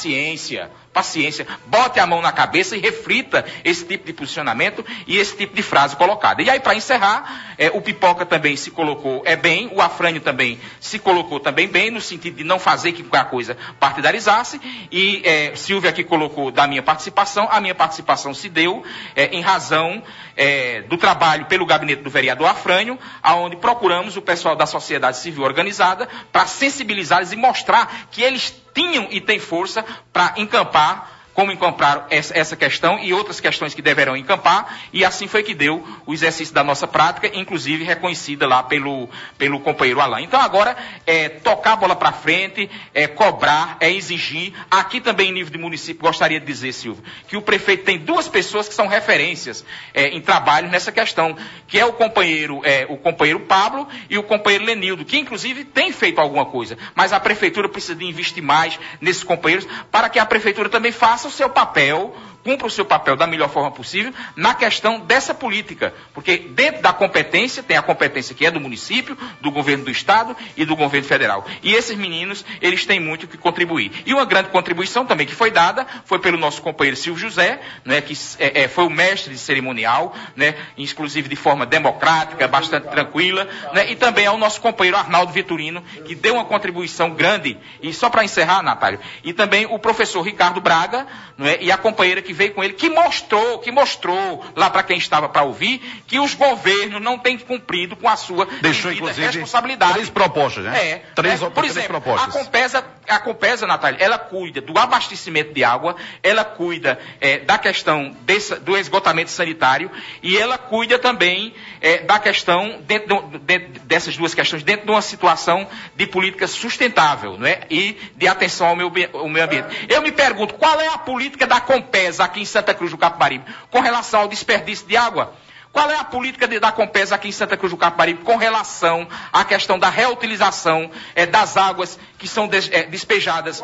bote a mão na cabeça e reflita esse tipo de posicionamento e esse tipo de frase colocada. E aí, para encerrar, o Pipoca também se colocou bem, o Afrânio também se colocou também bem, no sentido de não fazer que a coisa partidarizasse, e Silvia aqui colocou da minha participação. A minha participação se deu em razão do trabalho pelo gabinete do vereador Afrânio, aonde procuramos o pessoal da sociedade civil organizada para sensibilizá-los e mostrar que eles tinham e têm força para encampar, como encamparam essa questão e outras questões que deverão encampar, e assim foi que deu o exercício da nossa prática, inclusive reconhecida lá pelo companheiro Alain. Então agora tocar a bola para frente, cobrar, exigir. Aqui também em nível de município, gostaria de dizer, Silvio, que o prefeito tem duas pessoas que são referências em trabalho nessa questão, que é o companheiro Pablo e o companheiro Lenildo, que inclusive tem feito alguma coisa, mas a prefeitura precisa de investir mais nesses companheiros, para que a prefeitura também faça o seu papel cumpra o seu papel da melhor forma possível na questão dessa política. Porque dentro da competência, tem a competência que é do município, do governo do estado e do governo federal. E esses meninos, eles têm muito que contribuir. E uma grande contribuição também que foi dada, foi pelo nosso companheiro Silvio José, né, que foi o mestre de cerimonial, né, inclusive de forma democrática, bastante tranquila, né, e também ao nosso companheiro Arnaldo Vitorino, que deu uma contribuição grande. E só para encerrar, Natália, e também o professor Ricardo Braga, né, e a companheira que veio com ele, que mostrou lá para quem estava para ouvir, que os governos não têm cumprido com a sua responsabilidade. 3 propostas, né? Por exemplo, propostas. A Compesa, Natália, ela cuida do abastecimento de água, ela cuida da questão do esgotamento sanitário e ela cuida também da questão, dessas duas questões, dentro de uma situação de política sustentável, não é? E de atenção ao meio ambiente. Eu me pergunto, qual é a política da Compesa aqui em Santa Cruz do Capibaribe com relação ao desperdício de água? Qual é a política da Compesa aqui em Santa Cruz do Capibaribe com relação à questão da reutilização das águas que são despejadas?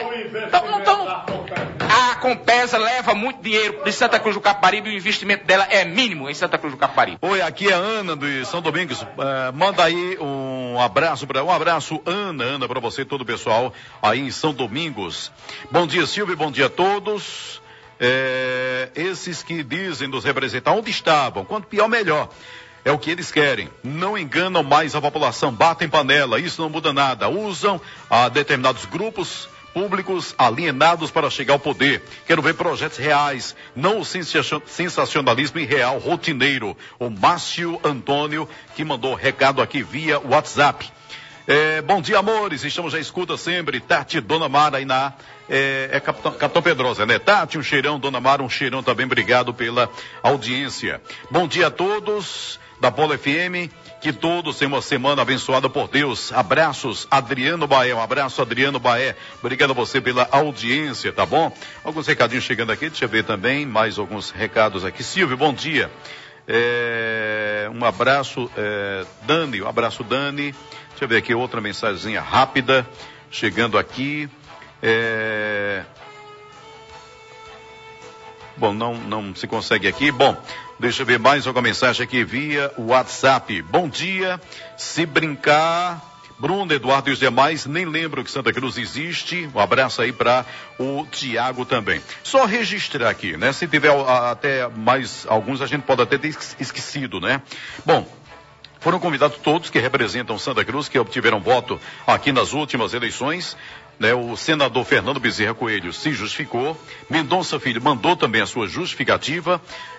A Compesa leva muito dinheiro de Santa Cruz do Capibaribe e o investimento dela é mínimo em Santa Cruz do Capibaribe. Oi, aqui é a Ana de São Domingos. Manda aí um abraço, Ana, para você e todo o pessoal aí em São Domingos. Bom dia, Silvio, bom dia a todos. Esses que dizem nos representar onde estavam, quanto pior melhor, é o que eles querem, não enganam mais a população, batem panela, isso não muda nada, usam determinados grupos públicos alienados para chegar ao poder. Quero ver projetos reais, não o sensacionalismo irreal, rotineiro. O Márcio Antônio que mandou recado aqui via WhatsApp. Bom dia, amores, estamos à escuta sempre. Tati, Dona Mara aí na Capitão Pedrosa, né? Tati, um cheirão, Dona Mara, um cheirão também, obrigado pela audiência. Bom dia a todos da Polo FM, que todos tenham uma semana abençoada por Deus. Abraços, Adriano Baé, um abraço, Adriano Baé, obrigado a você pela audiência, tá bom? Alguns recadinhos chegando aqui, deixa eu ver também, mais alguns recados aqui. Silvio, bom dia. Um abraço, Dani, um abraço, Dani. Deixa eu ver aqui outra mensagenzinha rápida, chegando aqui. Bom, não se consegue aqui. Bom, deixa eu ver mais alguma mensagem aqui via WhatsApp. Bom dia, se brincar, Bruno, Eduardo e os demais, nem lembro que Santa Cruz existe. Um abraço aí para o Tiago também. Só registrar aqui, né? Se tiver até mais alguns, a gente pode até ter esquecido, né? Bom, foram convidados todos que representam Santa Cruz, que obtiveram voto aqui nas últimas eleições. Né, o senador Fernando Bezerra Coelho se justificou, Mendonça Filho mandou também a sua justificativa,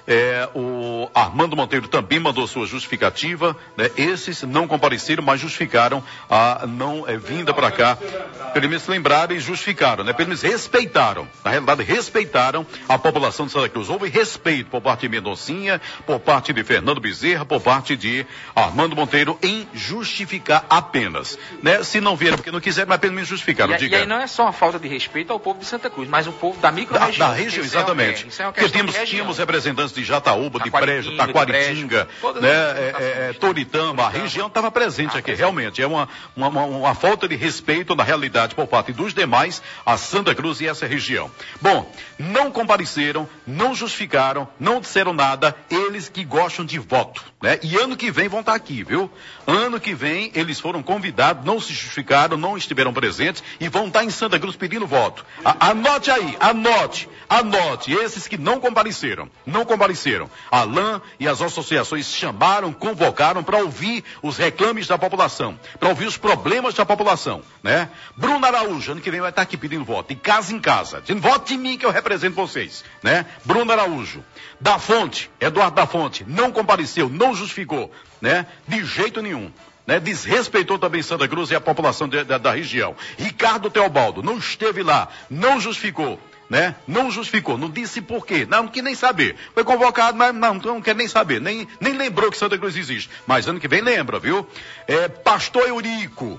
o Armando Monteiro também mandou a sua justificativa, né, esses não compareceram, mas justificaram a não vinda para cá, pelo menos lembraram e justificaram, né, pelo menos respeitaram, na realidade respeitaram a população de Santa Cruz. Houve respeito por parte de Mendoncinha, por parte de Fernando Bezerra, por parte de Armando Monteiro em justificar apenas, né, se não vieram porque não quiseram, mas pelo menos justificaram. E aí não é só uma falta de respeito ao povo de Santa Cruz, mas o povo da micro-região. Da região, exatamente. Porque tínhamos representantes de Jataúba, de Brejo, Taquaritinga, né, Toritama, a região estava presente aqui, realmente. É uma falta de respeito na realidade por parte dos demais a Santa Cruz e essa região. Bom, não compareceram, não justificaram, não disseram nada, eles que gostam de voto, né? E ano que vem vão estar aqui, viu? Ano que vem eles foram convidados, não se justificaram, não estiveram presentes e vão estar em Santa Cruz pedindo voto. Anote aí, anote, esses que não compareceram. Alain e as associações chamaram, convocaram para ouvir os reclames da população, para ouvir os problemas da população, né? Bruno Araújo, ano que vem vai estar aqui pedindo voto, de casa em casa, dizendo, vote em mim que eu represento vocês, né? Bruno Araújo, da Fonte, Eduardo da Fonte, não compareceu, não justificou, né? De jeito nenhum. Né, desrespeitou também Santa Cruz e a população da região. Ricardo Teobaldo não esteve lá, não justificou, né? Não justificou, não disse por quê, não quis nem saber. Foi convocado, mas não quer nem saber, nem lembrou que Santa Cruz existe. Mas ano que vem lembra, viu? Pastor Eurico,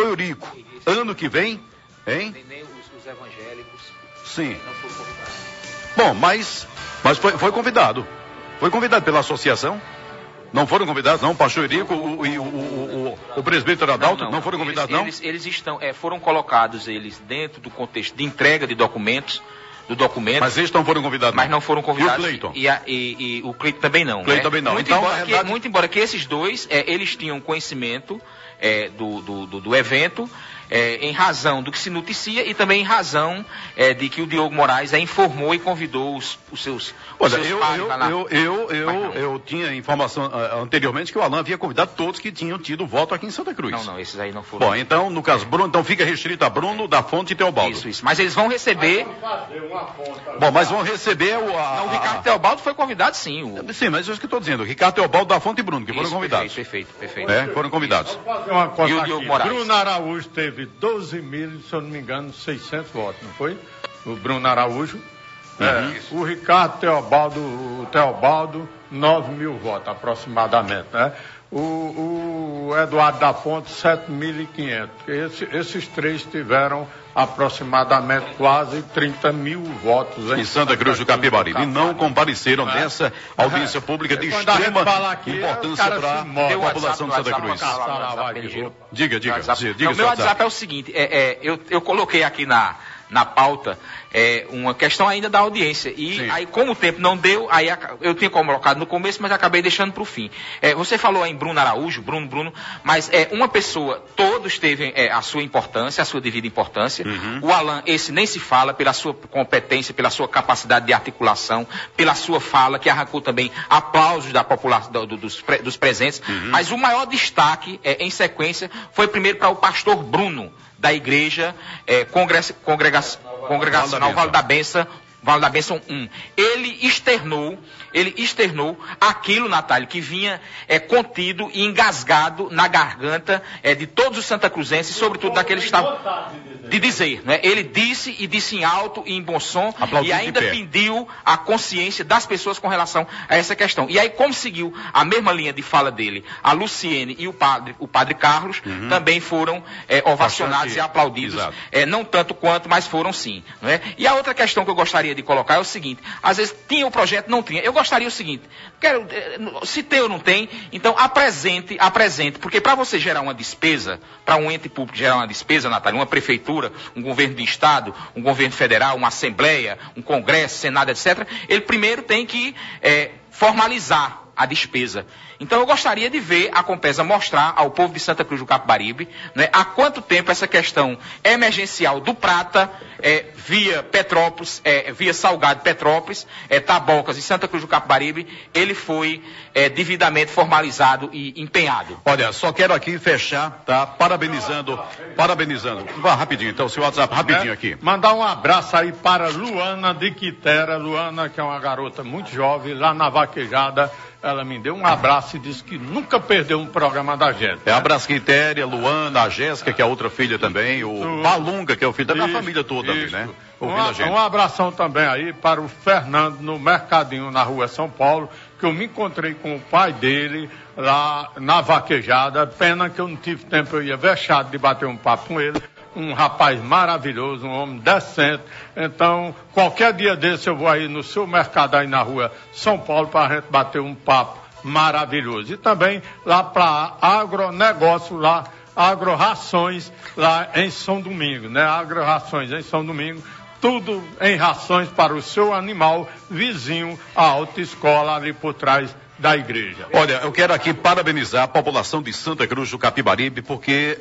ano que vem, hein? Nem os evangélicos. Sim. Não foram convidados. Bom, mas foi convidado. Foi convidado pela associação. Não foram convidados, não? O pastor Eurico e o presbítero Adalto não foram convidados, não? Eles estão, foram colocados eles dentro do contexto de entrega de documentos, do documento. Mas eles não foram convidados. Mas não foram convidados. E o Cleiton? E o Cleiton também não. Cleiton também não. Muito embora que esses dois, eles tinham conhecimento do evento, em razão do que se noticia e também em razão de que o Diogo Moraes informou e convidou os seus Olha, seus pares lá na... eu tinha informação anteriormente que o Alan havia convidado todos que tinham tido voto aqui em Santa Cruz. Não, esses aí não foram. Bom, então, no caso, Bruno, então fica restrito a Bruno, da Fonte e Teobaldo. Isso. Mas eles vão receber... Bom, mas vão receber o... Não, o Ricardo Teobaldo foi convidado, sim. Sim, mas é isso que eu estou dizendo. Ricardo Teobaldo, da Fonte e Bruno, que foram convidados. Perfeito. Foram convidados. Vou fazer uma conta e o aqui. Diogo Moraes. Bruno Araújo teve 12 mil, se eu não me engano, 600 votos, não foi? O Bruno Araújo. O Ricardo Teobaldo, 9 mil votos aproximadamente, né? O Eduardo da Fonte, 7.500. Esses três tiveram aproximadamente quase 30 mil votos em Santa Cruz do Capibaribe. E não compareceram nessa audiência pública de extrema importância para a população de Santa Cruz. Diga. O meu WhatsApp é o seguinte, eu coloquei aqui na pauta uma questão ainda da audiência. E aí, como o tempo não deu, aí eu tinha colocado no começo, mas acabei deixando para o fim. Você falou em Bruno Araújo, Bruno, mas uma pessoa, todos teve a sua importância, a sua devida importância. O Alan, esse nem se fala, pela sua competência, pela sua capacidade de articulação, pela sua fala, que arrancou também aplausos da população, dos presentes. Mas o maior destaque, em sequência, foi primeiro para o pastor Bruno, da igreja congregacional Vale da Bênção 1. Ele externou aquilo, Natália, que vinha contido e engasgado na garganta de todos os santacruzenses, sobretudo daqueles que estavam de dizer, né? Ele disse e disse em alto e em bom som, e ainda pediu a consciência das pessoas com relação a essa questão. E aí, como seguiu a mesma linha de fala dele, a Luciene e o padre Carlos também foram ovacionados e aplaudidos, não tanto quanto, mas foram sim, não é? E a outra questão que eu gostaria de colocar é o seguinte: às vezes tinha o projeto, não tinha. Eu gostaria o seguinte: se tem ou não tem, então apresente, porque para você gerar uma despesa, para um ente público gerar uma despesa, Natália, uma prefeitura, um governo de estado, um governo federal, uma assembleia, um congresso, senado, etc., ele primeiro tem que formalizar a despesa. Então eu gostaria de ver a Compesa mostrar ao povo de Santa Cruz do Capibaribe, né, há quanto tempo essa questão emergencial do Prata, via Petrópolis, via Salgado Petrópolis, Tabocas e Santa Cruz do Capibaribe, ele foi devidamente formalizado e empenhado. Olha, só quero aqui fechar, tá? Parabenizando. Vá rapidinho, então, seu WhatsApp, rapidinho aqui. Mandar um abraço aí para Luana de Quitera. Luana, que é uma garota muito jovem, lá na Vaquejada. Ela me deu um abraço e disse que nunca perdeu um programa da gente. Abraço Quitéria, Luana, a Jéssica, que é a outra filha também, o Balunga, que é o filho da minha família toda ali, né? Um abração também aí para o Fernando, no Mercadinho, na rua São Paulo, que eu me encontrei com o pai dele lá na Vaquejada. Pena que eu não tive tempo, eu ia vexado de bater um papo com ele. Um rapaz maravilhoso, um homem decente. Então, qualquer dia desse eu vou aí no seu mercado aí na rua São Paulo para a gente bater um papo maravilhoso. E também lá para agronegócio, lá, Agro-Rações, lá em São Domingos, né? Agro-Rações em São Domingos, tudo em rações para o seu animal vizinho à autoescola ali por trás da igreja. Olha, eu quero aqui parabenizar a população de Santa Cruz do Capibaribe, porque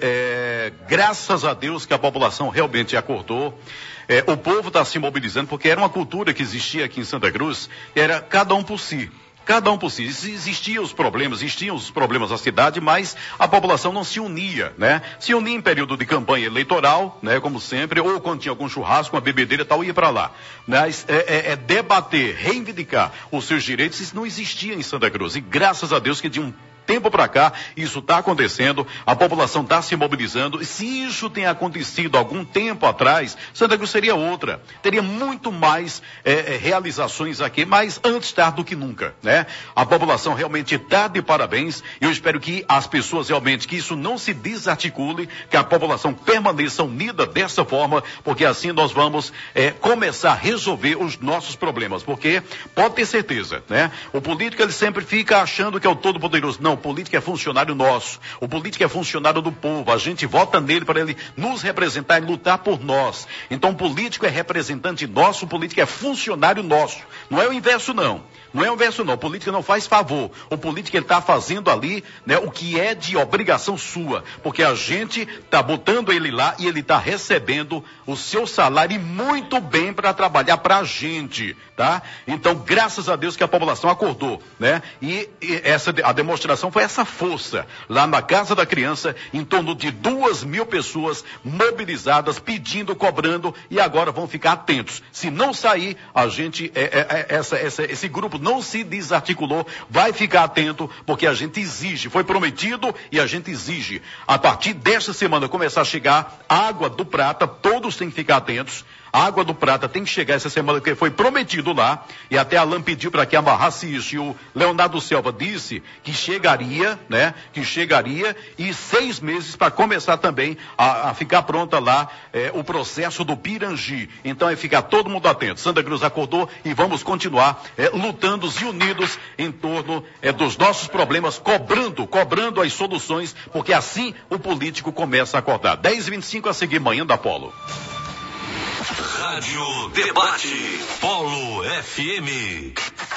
graças a Deus que a população realmente acordou. O povo está se mobilizando, porque era uma cultura que existia aqui em Santa Cruz, era cada um por si. Cada um por si. Existiam os problemas da cidade, mas a população não se unia, né? Se unia em período de campanha eleitoral, né? Como sempre, ou quando tinha algum churrasco, uma bebedeira e tal, ia para lá. Mas debater, reivindicar os seus direitos, isso não existia em Santa Cruz. E graças a Deus que de um tempo para cá, isso está acontecendo, a população está se mobilizando, e se isso tem acontecido algum tempo atrás, Santa Cruz seria outra, teria muito mais realizações aqui, mas antes tarde do que nunca, né? A população realmente está de parabéns, e eu espero que as pessoas realmente, que isso não se desarticule, que a população permaneça unida dessa forma, porque assim nós vamos começar a resolver os nossos problemas, porque pode ter certeza, né? O político, ele sempre fica achando que é o todo-poderoso. Não, político é funcionário nosso. O político é funcionário do povo. A gente vota nele para ele nos representar e lutar por nós. Então, o político é representante nosso, o político é funcionário nosso. Não é o inverso, não. Não é o inverso, não. O político não faz favor. O político está fazendo ali, né, o que é de obrigação sua. Porque a gente está botando ele lá e ele está recebendo o seu salário e muito bem para trabalhar para a gente, tá? Então, graças a Deus que a população acordou, né? E a demonstração foi essa força. Lá na Casa da Criança, em torno de 2.000 pessoas mobilizadas, pedindo, cobrando, e agora vão ficar atentos. Se não sair, a gente, esse grupo não se desarticulou, vai ficar atento, porque a gente exige, foi prometido e a gente exige. A partir desta semana começar a chegar água do Prata, todos têm que ficar atentos. A água do Prata tem que chegar essa semana, porque foi prometido lá, e até a Alain pediu para que amarrasse isso, e o Leonardo Selva disse que chegaria, né, e 6 meses para começar também a ficar pronta lá o processo do Pirangi. Então é ficar todo mundo atento. Santa Cruz acordou e vamos continuar lutando e unidos em torno dos nossos problemas, cobrando as soluções, porque assim o político começa a acordar. 10h25 a seguir, Manhã da Polo. Rádio Debate, Polo FM.